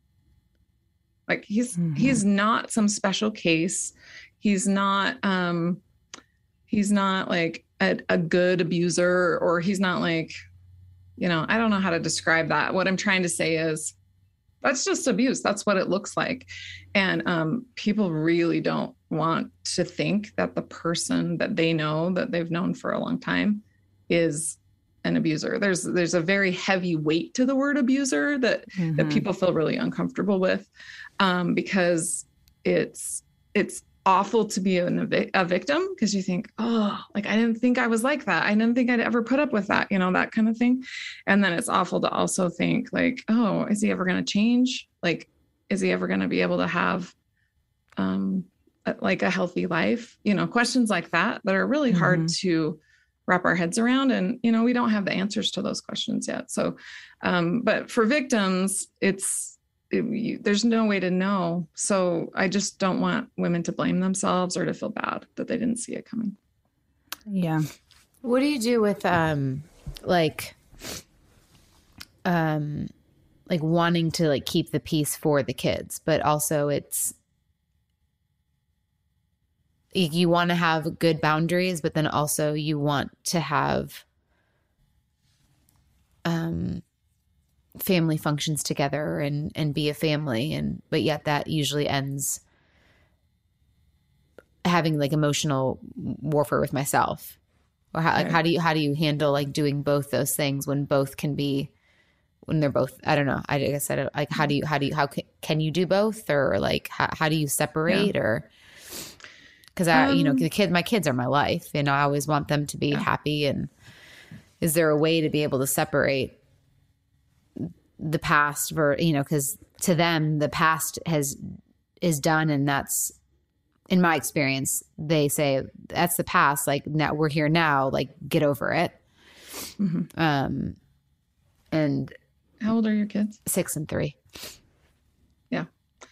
Like he's, mm-hmm. he's not some special case. He's not, um, he's not like a, a good abuser, or he's not like, you know, I don't know how to describe that. What I'm trying to say is, that's just abuse. That's what it looks like. And um, people really don't want to think that the person that they know, that they've known for a long time, is an abuser. There's there's a very heavy weight to the word abuser that mm-hmm. that people feel really uncomfortable with, um, because it's it's awful to be an, a victim, because you think, oh, like, I didn't think I was like that. I didn't think I'd ever put up with that, you know, that kind of thing. And then it's awful to also think like, oh, is he ever going to change? Like, is he ever going to be able to have um, a, like a healthy life? You know, questions like that, that are really mm-hmm. hard to wrap our heads around. And, you know, we don't have the answers to those questions yet. So, um, but for victims, it's, It, you, there's no way to know. So I just don't want women to blame themselves or to feel bad that they didn't see it coming. Yeah. What do you do with, um, like, um, like wanting to like keep the peace for the kids, but also it's, you want to have good boundaries, but then also you want to have, um, family functions together and, and be a family. And, but yet that usually ends having like emotional warfare with myself. Or how, like, how do you, how do you handle like doing both those things when both can be, when they're both, I don't know. I guess I don't like, how do you, how do you, how can, can you do both, or like, how, how do you separate? Yeah. Or, cause I, um, you know, the kid, my kids are my life, and I always want them to be yeah. happy. And is there a way to be able to separate the past, ver, you know, because to them the past has is done, and that's, in my experience, they say that's the past. Like, now we're here now. Like, get over it. Mm-hmm. Um, and how old are your kids? Six and three. Yeah.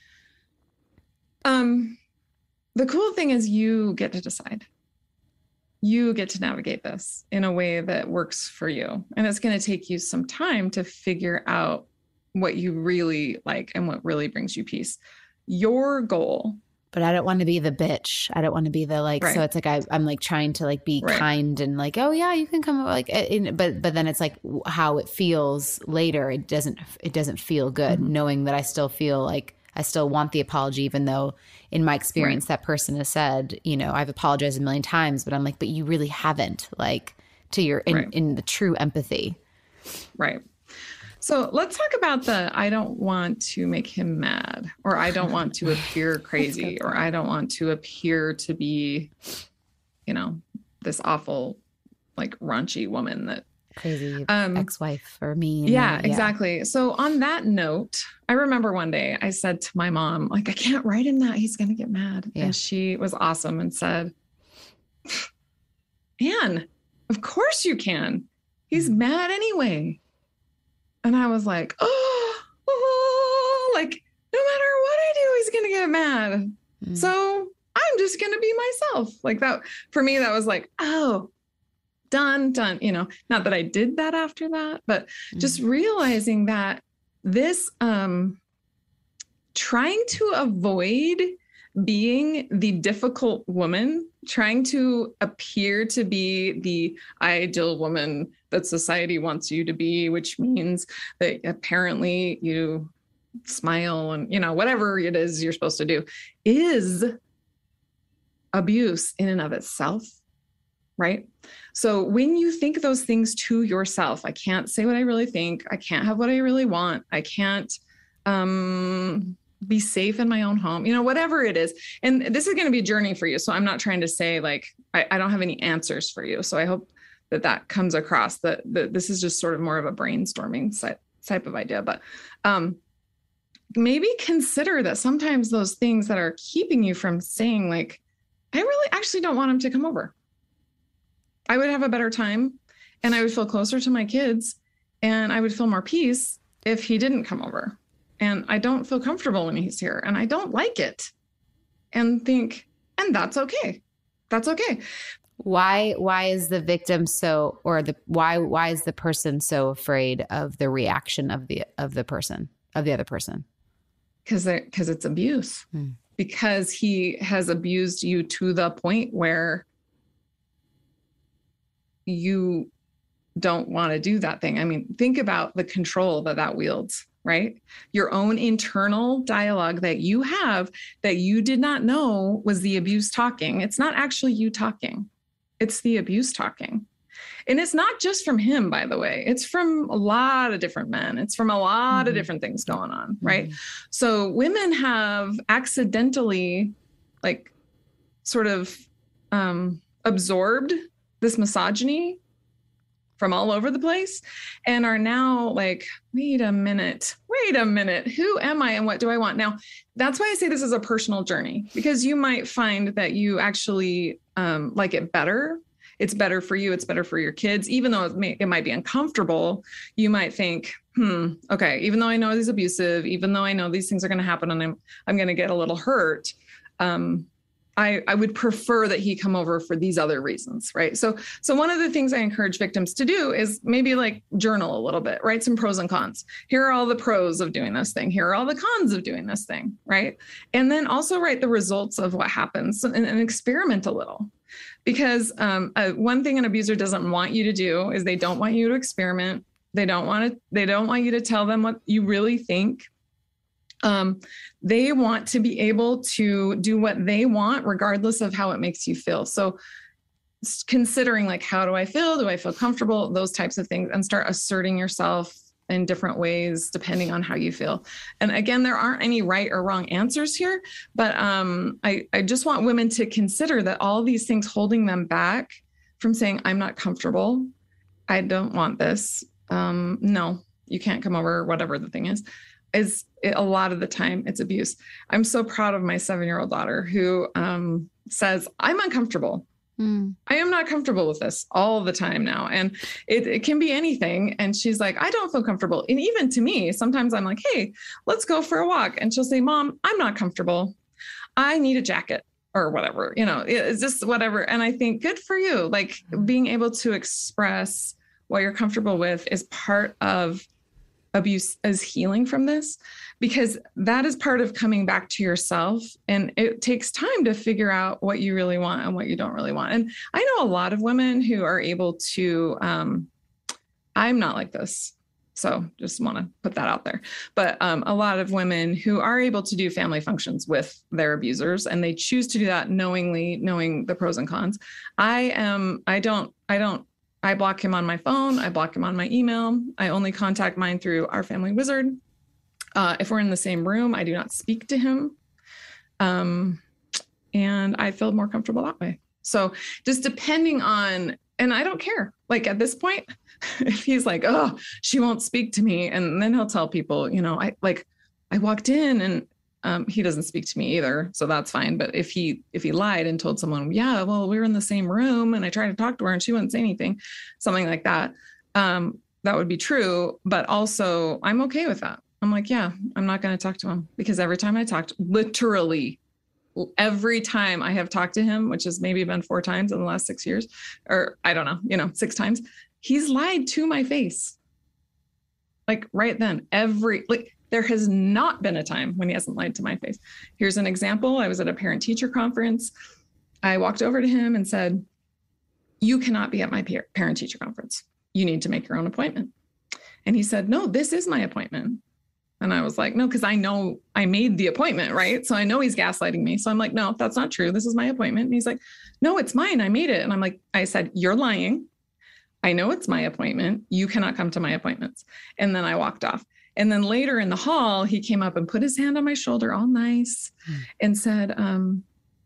Um, the cool thing is you get to decide. You get to navigate this in a way that works for you. And it's going to take you some time to figure out what you really like and what really brings you peace. Your goal. But I don't want to be the bitch. I don't want to be the like, right. So it's like, I, I'm like trying to like be right. kind and like, oh yeah, you can come like, in, but, but then it's like how it feels later. It doesn't, it doesn't feel good mm-hmm. knowing that I still feel like I still want the apology, even though in my experience, right. that person has said, you know, I've apologized a million times, but I'm like, but you really haven't, like, to your, in, right. in the true empathy. Right. So let's talk about the, I don't want to make him mad, or I don't want to appear crazy, or I don't want to appear to be, you know, this awful, like, raunchy woman that crazy um, ex-wife or mean. Yeah, or, yeah, exactly. So on that note, I remember one day I said to my mom, like, I can't write him that. He's going to get mad. Yeah. And she was awesome and said, Anne, of course you can. He's mm-hmm. mad anyway. And I was like, oh, oh, like, no matter what I do, he's going to get mad. Mm-hmm. So I'm just going to be myself. Like that, for me, that was like, oh, done, done, you know, not that I did that after that, but mm-hmm. just realizing that this, um, trying to avoid being the difficult woman, trying to appear to be the ideal woman that society wants you to be, which means that apparently you smile and, you know, whatever it is you're supposed to do, is abuse in and of itself. right? So when you think those things to yourself, I can't say what I really think. I can't have what I really want. I can't um, be safe in my own home, you know, whatever it is. And this is going to be a journey for you. So I'm not trying to say like, I, I don't have any answers for you. So I hope that that comes across, that, that this is just sort of more of a brainstorming type of idea. But um, maybe consider that sometimes those things that are keeping you from saying like, I really actually don't want him to come over. I would have a better time and I would feel closer to my kids and I would feel more peace if he didn't come over. And I don't feel comfortable when he's here and I don't like it. And think, and that's okay. That's okay. Why, why is the victim so, or the, why, why is the person so afraid of the reaction of the, of the person, of the other person? Because because it's abuse. Hmm. Because he has abused you to the point where you don't want to do that thing. I mean, think about the control that that wields, right? Your own internal dialogue that you have that you did not know was the abuse talking. It's not actually you talking. It's the abuse talking. And it's not just from him, by the way. It's from a lot of different men. It's from a lot mm-hmm. of different things going on, right? Mm-hmm. So women have accidentally, like, sort of um, absorbed this misogyny from all over the place and are now like, wait a minute, wait a minute, who am I and what do I want? Now, that's why I say this is a personal journey, because you might find that you actually um, like it better. It's better for you. It's better for your kids. Even though it, may, it might be uncomfortable, you might think, hmm, okay, even though I know he's abusive, even though I know these things are going to happen and I'm, I'm going to get a little hurt, um, I, I would prefer that he come over for these other reasons, right? So, so one of the things I encourage victims to do is maybe like journal a little bit, write some pros and cons. Here are all the pros of doing this thing. Here are all the cons of doing this thing, right? And then also write the results of what happens and, and experiment a little. Because um, uh, one thing an abuser doesn't want you to do is they don't want you to experiment. They don't want to, they don't want you to tell them what you really think. Um, they want to be able to do what they want, regardless of how it makes you feel. So considering like, how do I feel? Do I feel comfortable? Those types of things, and start asserting yourself in different ways, depending on how you feel. And again, there aren't any right or wrong answers here, but um, I, I just want women to consider that all these things holding them back from saying, I'm not comfortable. I don't want this. Um, no, you can't come over, whatever the thing is. Is it, a lot of the time it's abuse. I'm so proud of my seven-year-old daughter who um, says, I'm uncomfortable. Mm. I am not comfortable with this all the time now. And it, it can be anything. And she's like, I don't feel comfortable. And even to me, sometimes I'm like, hey, let's go for a walk. And she'll say, Mom, I'm not comfortable. I need a jacket or whatever, you know, it's just whatever. And I think good for you. Like being able to express what you're comfortable with is part of abuse, as healing from this, because that is part of coming back to yourself. And it takes time to figure out what you really want and what you don't really want. And I know a lot of women who are able to, um, I'm not like this. So just want to put that out there. But um, a lot of women who are able to do family functions with their abusers, and they choose to do that knowingly, knowing the pros and cons. I am, I don't, I don't, I block him on my phone. I block him on my email. I only contact mine through our family wizard. Uh, if we're in the same room, I do not speak to him. Um, and I feel more comfortable that way. So just depending on, and I don't care. Like at this point, if he's like, oh, she won't speak to me. And then he'll tell people, you know, I like, I walked in and Um, he doesn't speak to me either, so that's fine. But if he if he lied and told someone, yeah, well, we were in the same room and I tried to talk to her and she wouldn't say anything, something like that, um, that would be true. But also, I'm okay with that. I'm like, yeah, I'm not going to talk to him, because every time I talked, literally every time I have talked to him, which has maybe been four times in the last six years, or I don't know, you know, six times, he's lied to my face. Like right then, every like. There has not been a time when he hasn't lied to my face. Here's an example. I was at a parent-teacher conference. I walked over to him and said, you cannot be at my parent-teacher conference. You need to make your own appointment. And he said, no, this is my appointment. And I was like, no, because I know I made the appointment, right? So I know he's gaslighting me. So I'm like, no, that's not true. This is my appointment. And he's like, no, it's mine. I made it. And I'm like, I said, you're lying. I know it's my appointment. You cannot come to my appointments. And then I walked off. And then later in the hall, he came up and put his hand on my shoulder, all nice, mm. and said, um,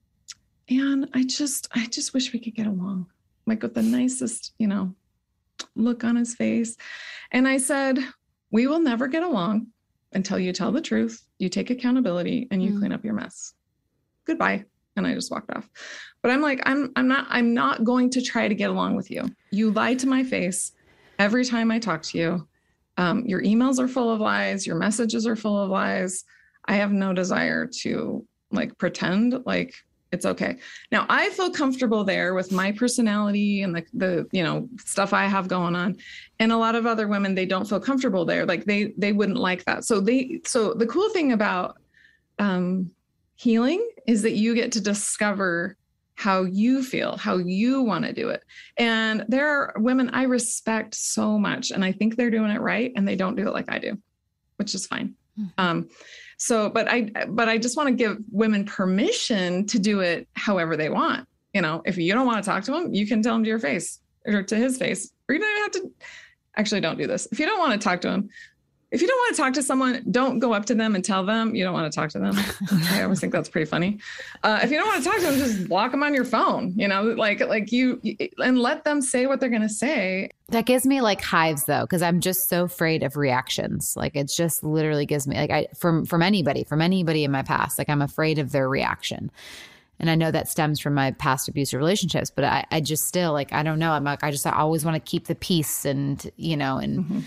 Anne, I just, I just wish we could get along. Like with the nicest, you know, look on his face. And I said, we will never get along until you tell the truth, you take accountability, and you mm. clean up your mess. Goodbye. And I just walked off. But I'm like, I'm, I'm not, I'm not going to try to get along with you. You lie to my face every time I talk to you. Um, your emails are full of lies. Your messages are full of lies. I have no desire to like pretend like it's okay. Now I feel comfortable there with my personality and the, the, you know, stuff I have going on. And a lot of other women, they don't feel comfortable there. Like they, they wouldn't like that. So they, so the cool thing about, um, healing is that you get to discover how you feel, how you want to do it. And there are women I respect so much, and I think they're doing it right, and they don't do it like I do, which is fine. Mm-hmm. Um, so, but I, but I just want to give women permission to do it however they want. You know, if you don't want to talk to them, you can tell him to your face or to his face, or you don't even have to, actually don't do this. If you don't want to talk to him, if you don't want to talk to someone, don't go up to them and tell them you don't want to talk to them. I always think that's pretty funny. Uh, if you don't want to talk to them, just block them on your phone, you know, like, like you, and let them say what they're going to say. That gives me like hives though, because I'm just so afraid of reactions. Like it just literally gives me like I, from, from anybody, from anybody in my past, like I'm afraid of their reaction. And I know that stems from my past abusive relationships, but I, I just still like, I don't know. I'm like, I just, I always want to keep the peace and, you know, and, mm-hmm.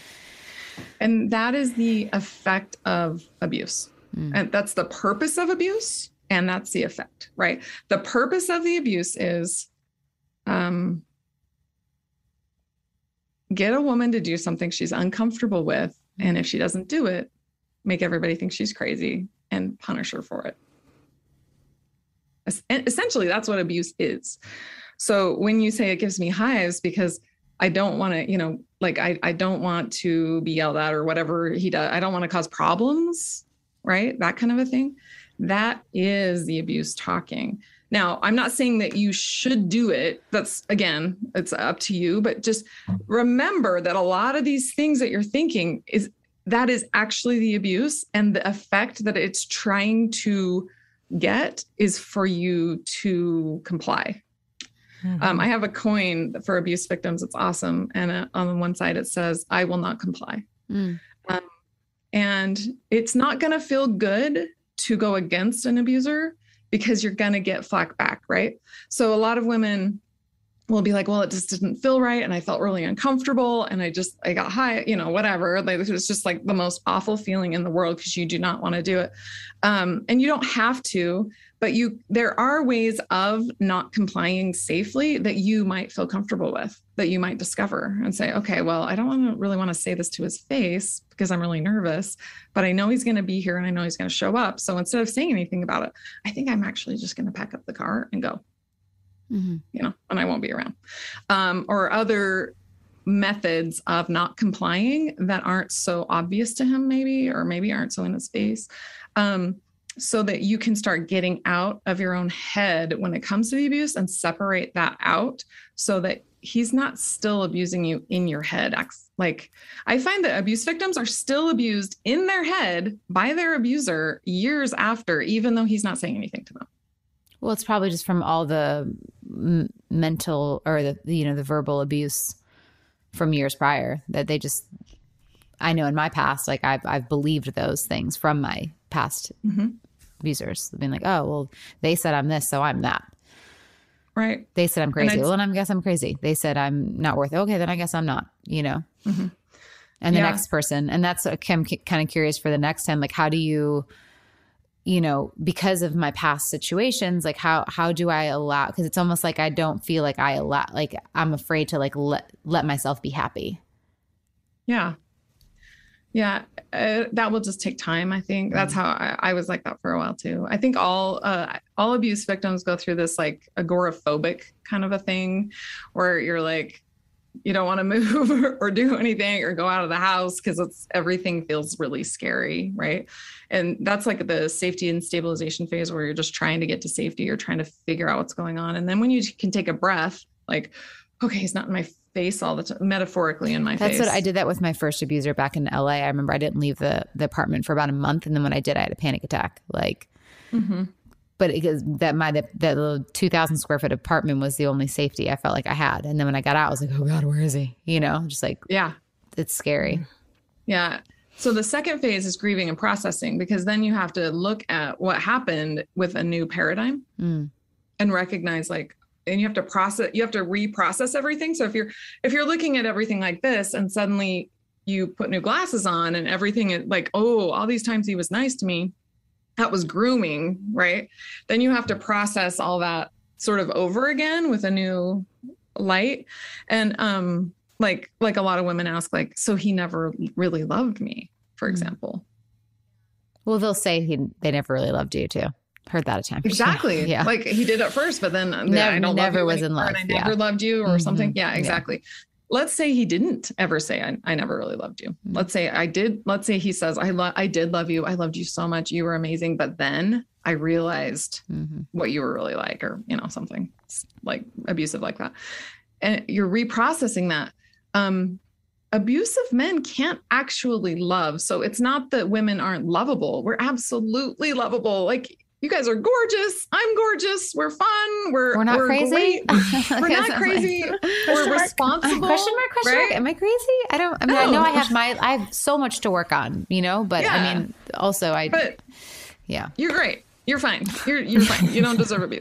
And that is the effect of abuse. Mm. And that's the purpose of abuse. And that's the effect, right? The purpose of the abuse is um, get a woman to do something she's uncomfortable with. And if she doesn't do it, make everybody think she's crazy and punish her for it. Essentially, that's what abuse is. So when you say it gives me hives because I don't want to, you know, like I, I don't want to be yelled at or whatever he does. I don't want to cause problems, right? That kind of a thing. That is the abuse talking. Now, I'm not saying that you should do it. That's, again, it's up to you. But just remember that a lot of these things that you're thinking is that is actually the abuse, and the effect that it's trying to get is for you to comply. Mm-hmm. Um, I have a coin for abuse victims. It's awesome. And uh, on one side, it says, I will not comply. Mm. Um, and it's not going to feel good to go against an abuser because you're going to get flack back, right? So a lot of women will be like, well, it just didn't feel right. And I felt really uncomfortable. And I just, I got high, you know, whatever. Like, it was just like the most awful feeling in the world because you do not want to do it. Um, and you don't have to. But you, there are ways of not complying safely that you might feel comfortable with, that you might discover and say, okay, well, I don't want to really want to say this to his face because I'm really nervous, but I know he's going to be here and I know he's going to show up. So instead of saying anything about it, I think I'm actually just going to pack up the car and go, mm-hmm. you know, and I won't be around. Um, or other methods of not complying that aren't so obvious to him maybe, or maybe aren't so in his face. Um, so that you can start getting out of your own head when it comes to the abuse and separate that out so that he's not still abusing you in your head. Like, I find that abuse victims are still abused in their head by their abuser years after, even though he's not saying anything to them. Well, it's probably just from all the m- mental or the, you know, the verbal abuse from years prior that they just, I know in my past, like I've, I've believed those things from my past mm-hmm. abusers, being like, oh, well, they said I'm this, so I'm that. Right. They said I'm crazy. And well, and I guess I'm crazy. They said I'm not worth it. Okay, then I guess I'm not, you know? Mm-hmm. And the yeah. next person. And that's what I'm kind of curious for the next time. Like, how do you, you know, because of my past situations, like how, how do I allow, because it's almost like I don't feel like I allow, like I'm afraid to like let, let myself be happy. Yeah. Yeah, uh, that will just take time. I think that's how I, I was like that for a while too. I think all uh, all abuse victims go through this like agoraphobic kind of a thing where you're like, you don't want to move or do anything or go out of the house because it's everything feels really scary, right? And that's like the safety and stabilization phase where you're just trying to get to safety. You're trying to figure out what's going on. And then when you can take a breath, like, okay, he's not in my face all the time, metaphorically in my That's face. That's what I did that with my first abuser back in L A. I remember I didn't leave the, the apartment for about a month. And then when I did, I had a panic attack. Like, mm-hmm. But because that my that, that little two thousand square foot apartment was the only safety I felt like I had. And then when I got out, I was like, oh God, where is he? You know, just like, yeah, it's scary. Yeah. So the second phase is grieving and processing, because then you have to look at what happened with a new paradigm mm. and recognize like, and you have to process, you have to reprocess everything. So if you're, if you're looking at everything like this and suddenly you put new glasses on and everything is like, oh, all these times he was nice to me, that was grooming, right? Then you have to process all that sort of over again with a new light. And um, like, like a lot of women ask, like, so he never really loved me, for example. Well, they'll say he, they never really loved you too. Heard that a time. Exactly. Yeah. Like he did at first, but then never, I don't never love was in love. I yeah. never loved you or mm-hmm. something. Yeah, exactly. Yeah. Let's say he didn't ever say, I, I never really loved you. Mm-hmm. Let's say I did. Let's say he says, I love, I did love you. I loved you so much. You were amazing. But then I realized mm-hmm. what you were really like, or, you know, something like abusive like that. And you're reprocessing that. Um, abusive men can't actually love. So it's not that women aren't lovable. We're absolutely lovable. Like, you guys are gorgeous. I'm gorgeous. We're fun. We're we're not we're crazy. We're not crazy. We're responsible. Question mark? Question right? mark? Am I crazy? I don't. I mean, no. I know I have my. I have so much to work on. You know, but yeah. I mean, also I. But yeah, you're great. You're fine. You're you're fine. You don't deserve abuse.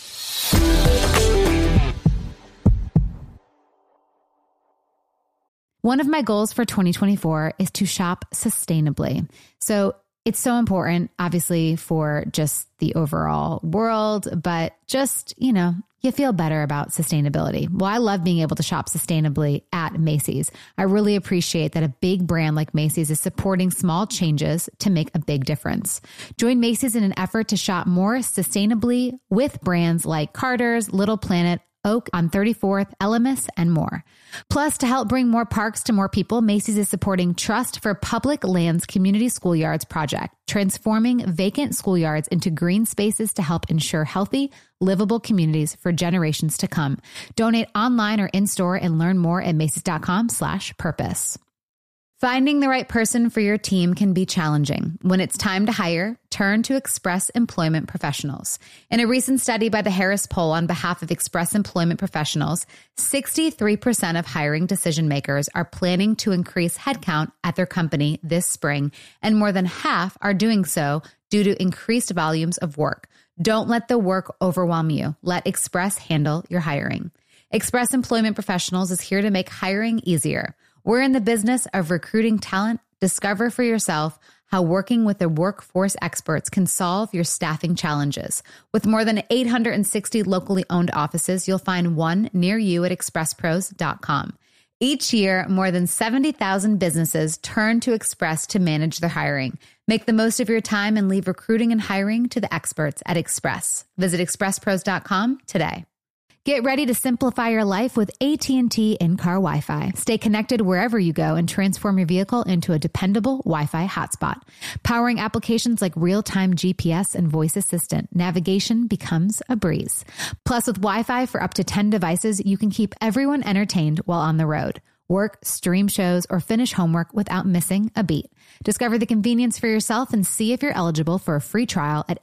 One of my goals for twenty twenty-four is to shop sustainably. So it's so important, obviously, for just the overall world, but just, you know, you feel better about sustainability. Well, I love being able to shop sustainably at Macy's. I really appreciate that a big brand like Macy's is supporting small changes to make a big difference. Join Macy's in an effort to shop more sustainably with brands like Carter's, Little Planet, Oak on thirty-fourth, Elemis, and more. Plus, to help bring more parks to more people, Macy's is supporting Trust for Public Lands Community Schoolyards project, transforming vacant schoolyards into green spaces to help ensure healthy, livable communities for generations to come. Donate online or in-store and learn more at Macy's.com slash purpose. Finding the right person for your team can be challenging. When it's time to hire, turn to Express Employment Professionals. In a recent study by the Harris Poll on behalf of Express Employment Professionals, sixty-three percent of hiring decision makers are planning to increase headcount at their company this spring, and more than half are doing so due to increased volumes of work. Don't let the work overwhelm you. Let Express handle your hiring. Express Employment Professionals is here to make hiring easier. We're in the business of recruiting talent. Discover for yourself how working with the workforce experts can solve your staffing challenges. With more than eight hundred sixty locally owned offices, you'll find one near you at express pros dot com. Each year, more than seventy thousand businesses turn to Express to manage their hiring. Make the most of your time and leave recruiting and hiring to the experts at Express. Visit express pros dot com today. Get ready to simplify your life with A T and T in-car Wi-Fi. Stay connected wherever you go and transform your vehicle into a dependable Wi-Fi hotspot. Powering applications like real-time G P S and voice assistant, navigation becomes a breeze. Plus, with Wi-Fi for up to ten devices, you can keep everyone entertained while on the road. Work, stream shows, or finish homework without missing a beat. Discover the convenience for yourself and see if you're eligible for a free trial at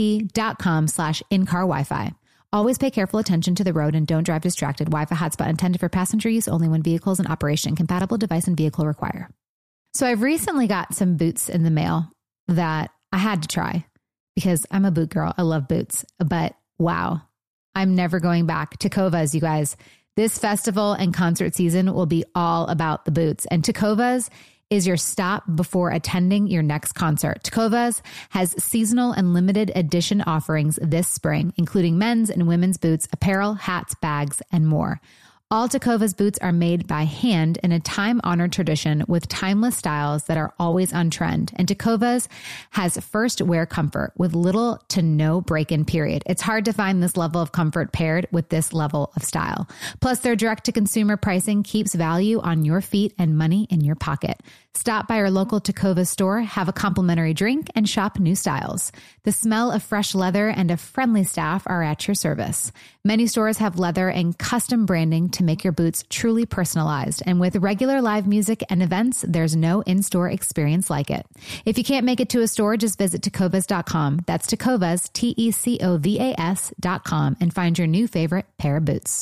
att.com slash in-car Wi-Fi. Always pay careful attention to the road and don't drive distracted. Wi-Fi hotspot intended for passenger use only when vehicles in operation. Compatible device and vehicle require. So I've recently got some boots in the mail that I had to try because I'm a boot girl. I love boots, but wow, I'm never going back. Tecovas, you guys. This festival and concert season will be all about the boots, and Tecovas is your stop before attending your next concert. Tecovas has seasonal and limited edition offerings this spring, including men's and women's boots, apparel, hats, bags, and more. All Tecovas boots are made by hand in a time-honored tradition with timeless styles that are always on trend. And Tecovas has first wear comfort with little to no break-in period. It's hard to find this level of comfort paired with this level of style. Plus, their direct-to-consumer pricing keeps value on your feet and money in your pocket. Stop by your local Tecovas store, have a complimentary drink, and shop new styles. The smell of fresh leather and a friendly staff are at your service. Many stores have leather and custom branding to make your boots truly personalized. And with regular live music and events, there's no in-store experience like it. If you can't make it to a store, just visit tecovas dot com. That's Tecovas, T E C O V A S dot com, and find your new favorite pair of boots.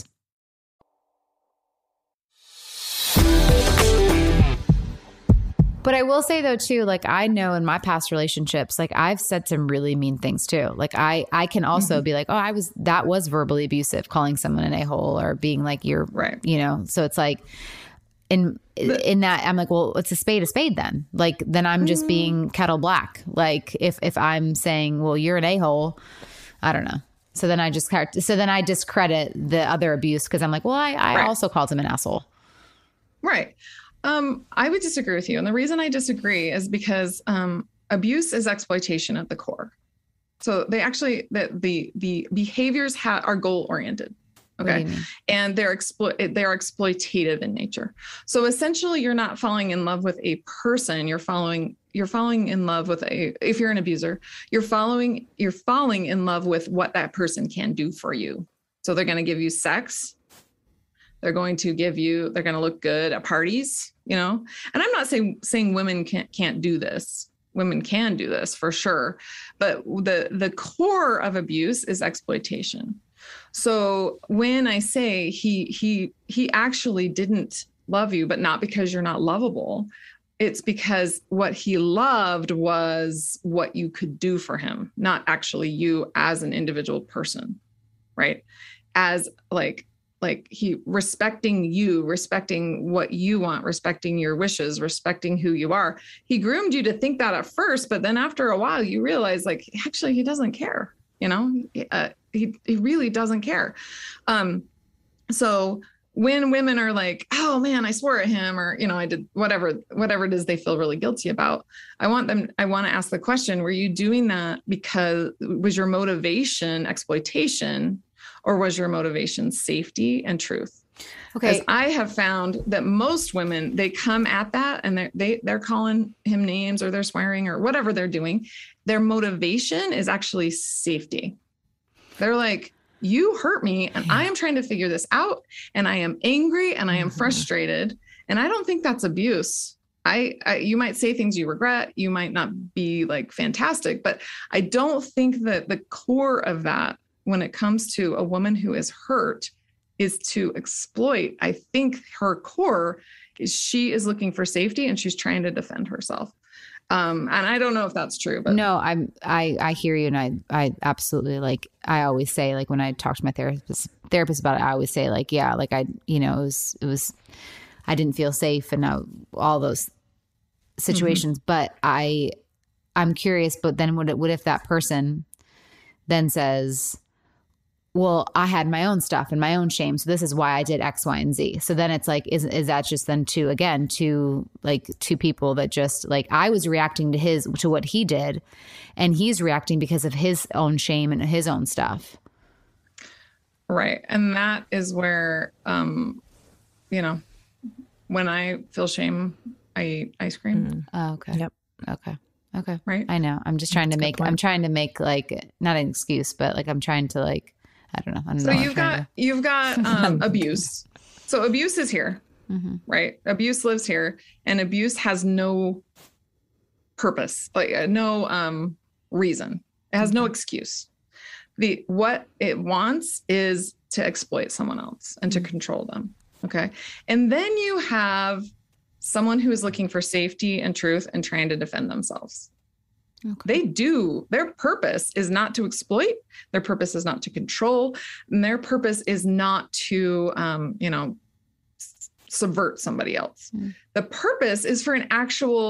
But I will say though too, like I know in my past relationships, like I've said some really mean things too. Like I, I can also mm-hmm. be like, oh, I was, that was verbally abusive, calling someone an a-hole or being like, you're right. You know, so it's like in, but, in that I'm like, well, it's a spade, a spade then. Like, then I'm just mm-hmm. being kettle black. Like if, if I'm saying, well, you're an a-hole, I don't know. So then I just, so then I discredit the other abuse because I'm like, well, I, I right. also called him an asshole. Right. Um, I would disagree with you. And the reason I disagree is because um, abuse is exploitation at the core. So they actually, the the, the behaviors ha- are goal oriented. Okay. And they're exploit they're exploitative in nature. So essentially you're not falling in love with a person. You're following, you're falling in love with a, if you're an abuser, you're following, you're falling in love with what that person can do for you. So they're going to give you sex. They're going to give you, they're going to look good at parties, you know, and I'm not saying, saying women can't, can't do this. Women can do this for sure. But the, the core of abuse is exploitation. So when I say he, he, he actually didn't love you, but not because you're not lovable, it's because what he loved was what you could do for him, not actually you as an individual person, right? As like, like he respecting you, respecting what you want, respecting your wishes, respecting who you are. He groomed you to think that at first, but then after a while you realize like, actually, he doesn't care. You know, uh, he, he really doesn't care. Um, so when women are like, oh man, I swore at him, or, you know, I did whatever, whatever it is they feel really guilty about. I want them, I want to ask the question, were you doing that because was your motivation exploitation? Or was your motivation safety and truth? Okay. As I have found that most women, they come at that and they're, they, they're calling him names or they're swearing or whatever they're doing. Their motivation is actually safety. They're like, you hurt me and I am trying to figure this out and I am angry and I am mm-hmm. frustrated. And I don't think that's abuse. I, I, you might say things you regret. You might not be like fantastic, but I don't think that the core of that when it comes to a woman who is hurt is to exploit. I think her core is she is looking for safety and she's trying to defend herself. Um, and I don't know if that's true, but no, I'm, I, I hear you. And I, I absolutely like, I always say like, when I talk to my therapist therapist about it, I always say like, yeah, like I, you know, it was, it was, I didn't feel safe and I, all those situations, mm-hmm. but I, I'm curious, but then what, what if that person then says, well, I had my own stuff and my own shame. So this is why I did X, Y, and Z. So then it's like, is is that just then two, again, two, like two people that just like, I was reacting to his, to what he did and he's reacting because of his own shame and his own stuff. Right. And that is where, um, you know, when I feel shame, I eat ice cream. Mm. Oh, okay. Yep. Okay. Okay. Right. I know. I'm just trying That's to make, I'm trying to make like, not an excuse, but like, I'm trying to like, I don't know. I don't so know you've got, to... you've got um, abuse. So abuse is here, mm-hmm. right? Abuse lives here and abuse has no purpose, like uh, no um, reason. It has mm-hmm. no excuse. The, what it wants is to exploit someone else and to mm-hmm. control them. Okay. And then you have someone who is looking for safety and truth and trying to defend themselves. Okay. They do. Their purpose is not to exploit. Their purpose is not to control. And their purpose is not to, um, you know, s- subvert somebody else. Mm. The purpose is for an actual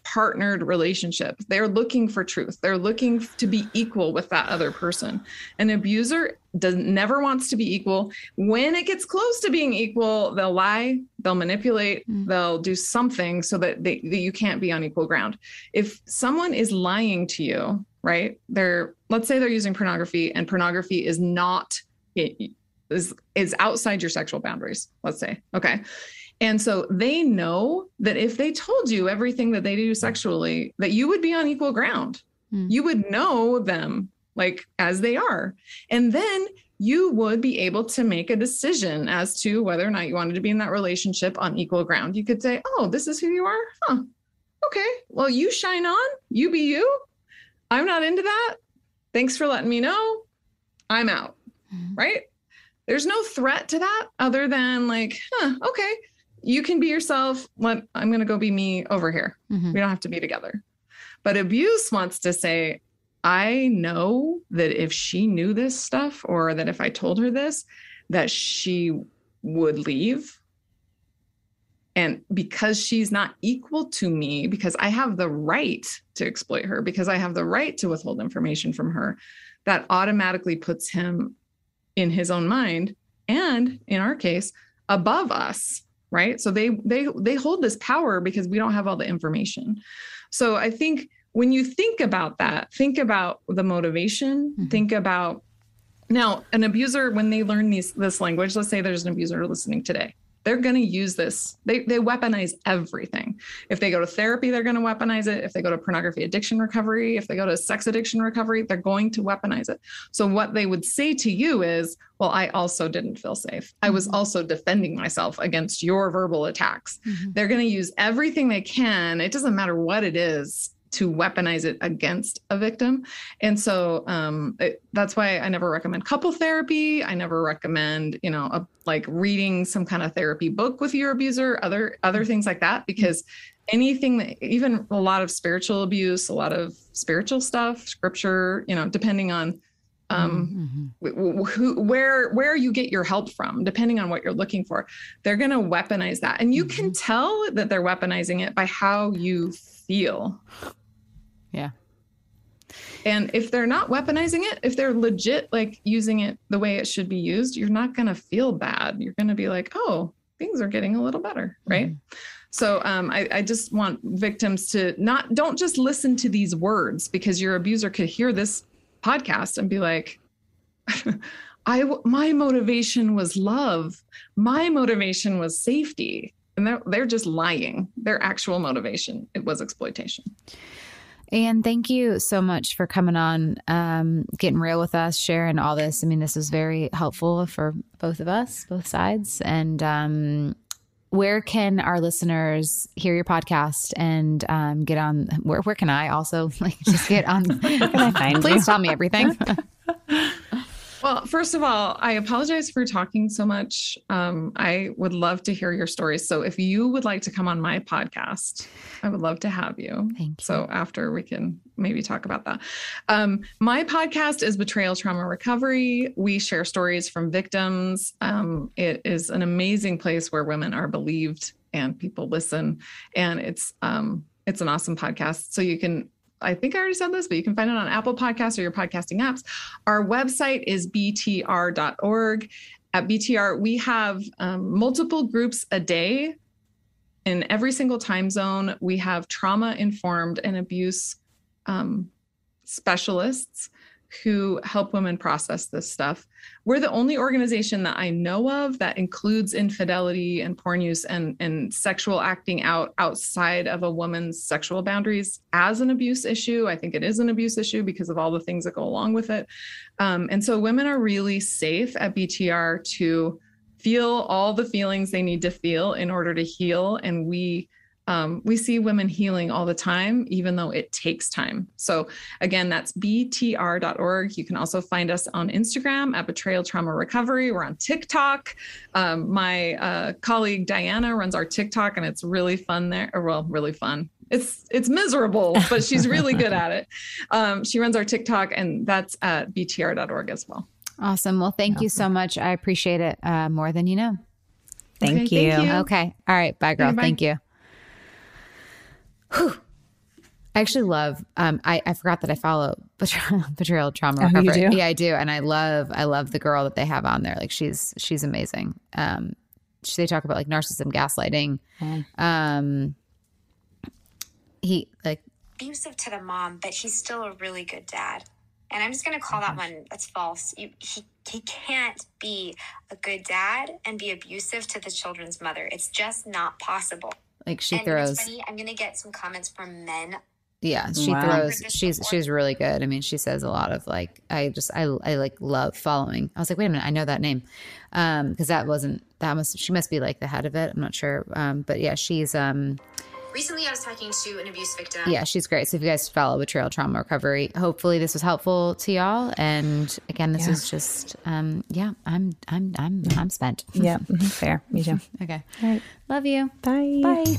partnered relationship. They're looking for truth. They're looking to be equal with that other person. An abuser does never wants to be equal. When it gets close to being equal, they'll lie, they'll manipulate, mm. they'll do something so that, they, that you can't be on equal ground. If someone is lying to you, right? They're, let's say they're using pornography, and pornography is not, it is, is outside your sexual boundaries, let's say. Okay. And so they know that if they told you everything that they do sexually, that you would be on equal ground. Mm. You would know them like as they are. And then you would be able to make a decision as to whether or not you wanted to be in that relationship on equal ground. You could say, oh, this is who you are? Huh. Okay. Well, you shine on, you be you. I'm not into that. Thanks for letting me know. I'm out. Mm. Right? There's no threat to that other than like, huh, okay. You can be yourself. Let, I'm going to go be me over here. Mm-hmm. We don't have to be together. But abuse wants to say, I know that if she knew this stuff, or that if I told her this, that she would leave. And because she's not equal to me, because I have the right to exploit her, because I have the right to withhold information from her, that automatically puts him in his own mind, and in our case, above us. Right. So they they they hold this power because we don't have all the information. So I think when you think about that, think about the motivation, mm-hmm. think about now an abuser, when they learn these this language, let's say there's an abuser listening today. They're going to use this. They they weaponize everything. If they go to therapy, they're going to weaponize it. If they go to pornography addiction recovery, if they go to sex addiction recovery, they're going to weaponize it. So what they would say to you is, well, I also didn't feel safe. I was also defending myself against your verbal attacks. Mm-hmm. They're going to use everything they can. It doesn't matter what it is, to weaponize it against a victim. And so um, it, that's why I never recommend couple therapy. I never recommend, you know, a, like reading some kind of therapy book with your abuser, other, other things like that, because anything that, even a lot of spiritual abuse, a lot of spiritual stuff, scripture, you know, depending on um, mm-hmm. who, where, where you get your help from, depending on what you're looking for, they're going to weaponize that. And you mm-hmm. can tell that they're weaponizing it by how you feel. Yeah. And if they're not weaponizing it, if they're legit, like using it the way it should be used, you're not going to feel bad. You're going to be like, oh, things are getting a little better. Right. Mm-hmm. So um, I, I just want victims to not, don't just listen to these words, because your abuser could hear this podcast and be like, I, my motivation was love. My motivation was safety. And they're, they're just lying. Their actual motivation, it was exploitation. And thank you so much for coming on, um, getting real with us, sharing all this. I mean, this was very helpful for both of us, both sides. And um, where can our listeners hear your podcast and um, get on? Where, where can I also like just get on? Where can I find Please you? Tell me everything. Well, first of all, I apologize for talking so much. Um, I would love to hear your stories. So if you would like to come on my podcast, I would love to have you. Thank you. So after we can maybe talk about that. Um, my podcast is Betrayal Trauma Recovery. We share stories from victims. Um, it is an amazing place where women are believed and people listen. And it's um, it's an awesome podcast. So you can I think I already said this, but you can find it on Apple Podcasts or your podcasting apps. Our website is b t r dot org. At B T R, we have um, multiple groups a day in every single time zone. We have trauma-informed and abuse um, specialists who help women process this stuff. We're the only organization that I know of that includes infidelity and porn use and, and sexual acting out outside of a woman's sexual boundaries as an abuse issue. I think it is an abuse issue because of all the things that go along with it. Um, and so women are really safe at B T R to feel all the feelings they need to feel in order to heal. And we Um, we see women healing all the time, even though it takes time. So again, that's b t r dot org. You can also find us on Instagram at Betrayal Trauma Recovery. We're on TikTok. Um, my uh, colleague Diana runs our TikTok, and it's really fun there. Or, well, really fun. It's it's miserable, but she's really good at it. Um, she runs our TikTok, and that's at b t r dot org as well. Awesome. Well, thank awesome. you so much. I appreciate it uh, more than you know. Thank, okay, you. thank you. Okay. All right. Bye, girl. Okay, bye. Thank you. Whew. I actually love, um, I, I forgot that I follow Betrayal, Betrayal Trauma Oh, Recovery. you do? Yeah, I do. And I love, I love the girl that they have on there. Like she's, she's amazing. Um, she, they talk about like narcissism, gaslighting. Mm. Um, he like abusive to the mom, but he's still a really good dad. And I'm just going to call that one, that's false. You, he, he can't be a good dad and be abusive to the children's mother. It's just not possible. Like she and throws. It's funny, I'm going to get some comments from men. Yeah, she Wow. throws. She's she's really good. I mean, she says a lot of like. I just I I like love following. I was like, wait a minute, I know that name, um, because that wasn't that must she must be like the head of it. I'm not sure, um, but yeah, she's um. Recently, I was talking to an abuse victim. Yeah, she's great. So if you guys follow Betrayal Trauma Recovery, hopefully this was helpful to y'all. And again, this yeah. is just um, yeah, I'm I'm I'm I'm spent. Yeah, mm-hmm. Fair. Me too. Okay. All right. Love you. Bye. Bye.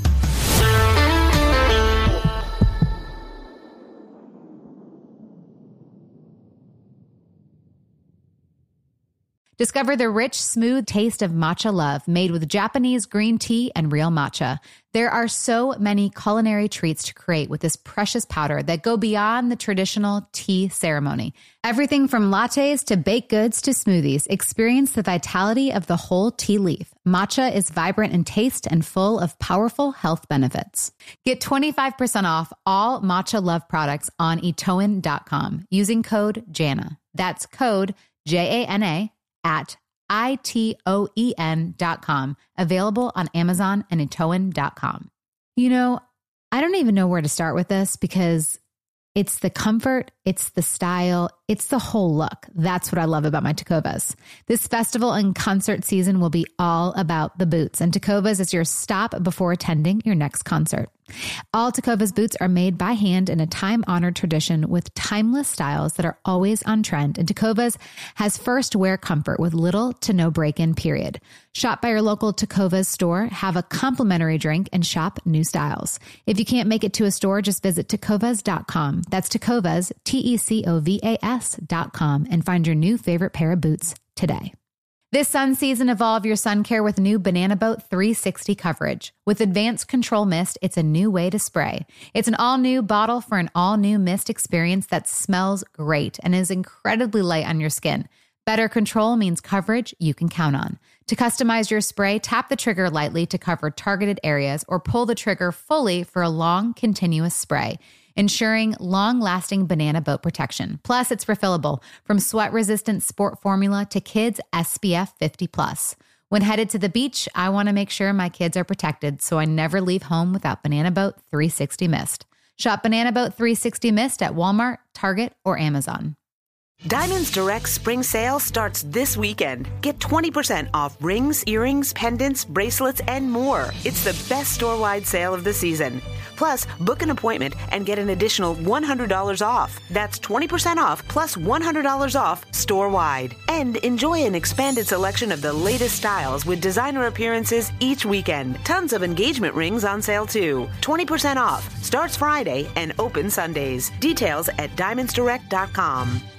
Discover the rich, smooth taste of matcha love made with Japanese green tea and real matcha. There are so many culinary treats to create with this precious powder that go beyond the traditional tea ceremony. Everything from lattes to baked goods to smoothies. Experience the vitality of the whole tea leaf. Matcha is vibrant in taste and full of powerful health benefits. Get twenty-five percent off all Matcha Love products on itoen dot com using code JANA. That's code J A N A at I T O E N dot com, available on Amazon and itoen dot com. You know, I don't even know where to start with this because it's the comfort, it's the style, it's the whole look. That's what I love about my Tecovas. This festival and concert season will be all about the boots, and Tecovas is your stop before attending your next concert. All Tecovas boots are made by hand in a time-honored tradition with timeless styles that are always on trend. And Tecovas has first wear comfort with little to no break-in period. Shop by your local Tecovas store, have a complimentary drink, and shop new styles. If you can't make it to a store, just visit tecovas dot com. That's Tecovas, T E C O V A S dot com, and find your new favorite pair of boots today. This sun season, evolve your sun care with new Banana Boat three sixty coverage. With advanced control mist, it's a new way to spray. It's an all-new bottle for an all-new mist experience that smells great and is incredibly light on your skin. Better control means coverage you can count on. To customize your spray, tap the trigger lightly to cover targeted areas or pull the trigger fully for a long, continuous spray, ensuring long-lasting Banana Boat protection. Plus, it's refillable from sweat-resistant sport formula to kids S P F fifty plus. When headed to the beach, I want to make sure my kids are protected, so I never leave home without Banana Boat three sixty Mist. Shop Banana Boat three sixty Mist at Walmart, Target, or Amazon. Diamonds Direct Spring Sale starts this weekend. Get twenty percent off rings, earrings, pendants, bracelets, and more. It's the best store-wide sale of the season. Plus, book an appointment and get an additional one hundred dollars off. That's twenty percent off plus one hundred dollars off store-wide. And enjoy an expanded selection of the latest styles with designer appearances each weekend. Tons of engagement rings on sale too. twenty percent off. Starts Friday and open Sundays. Details at diamonds direct dot com.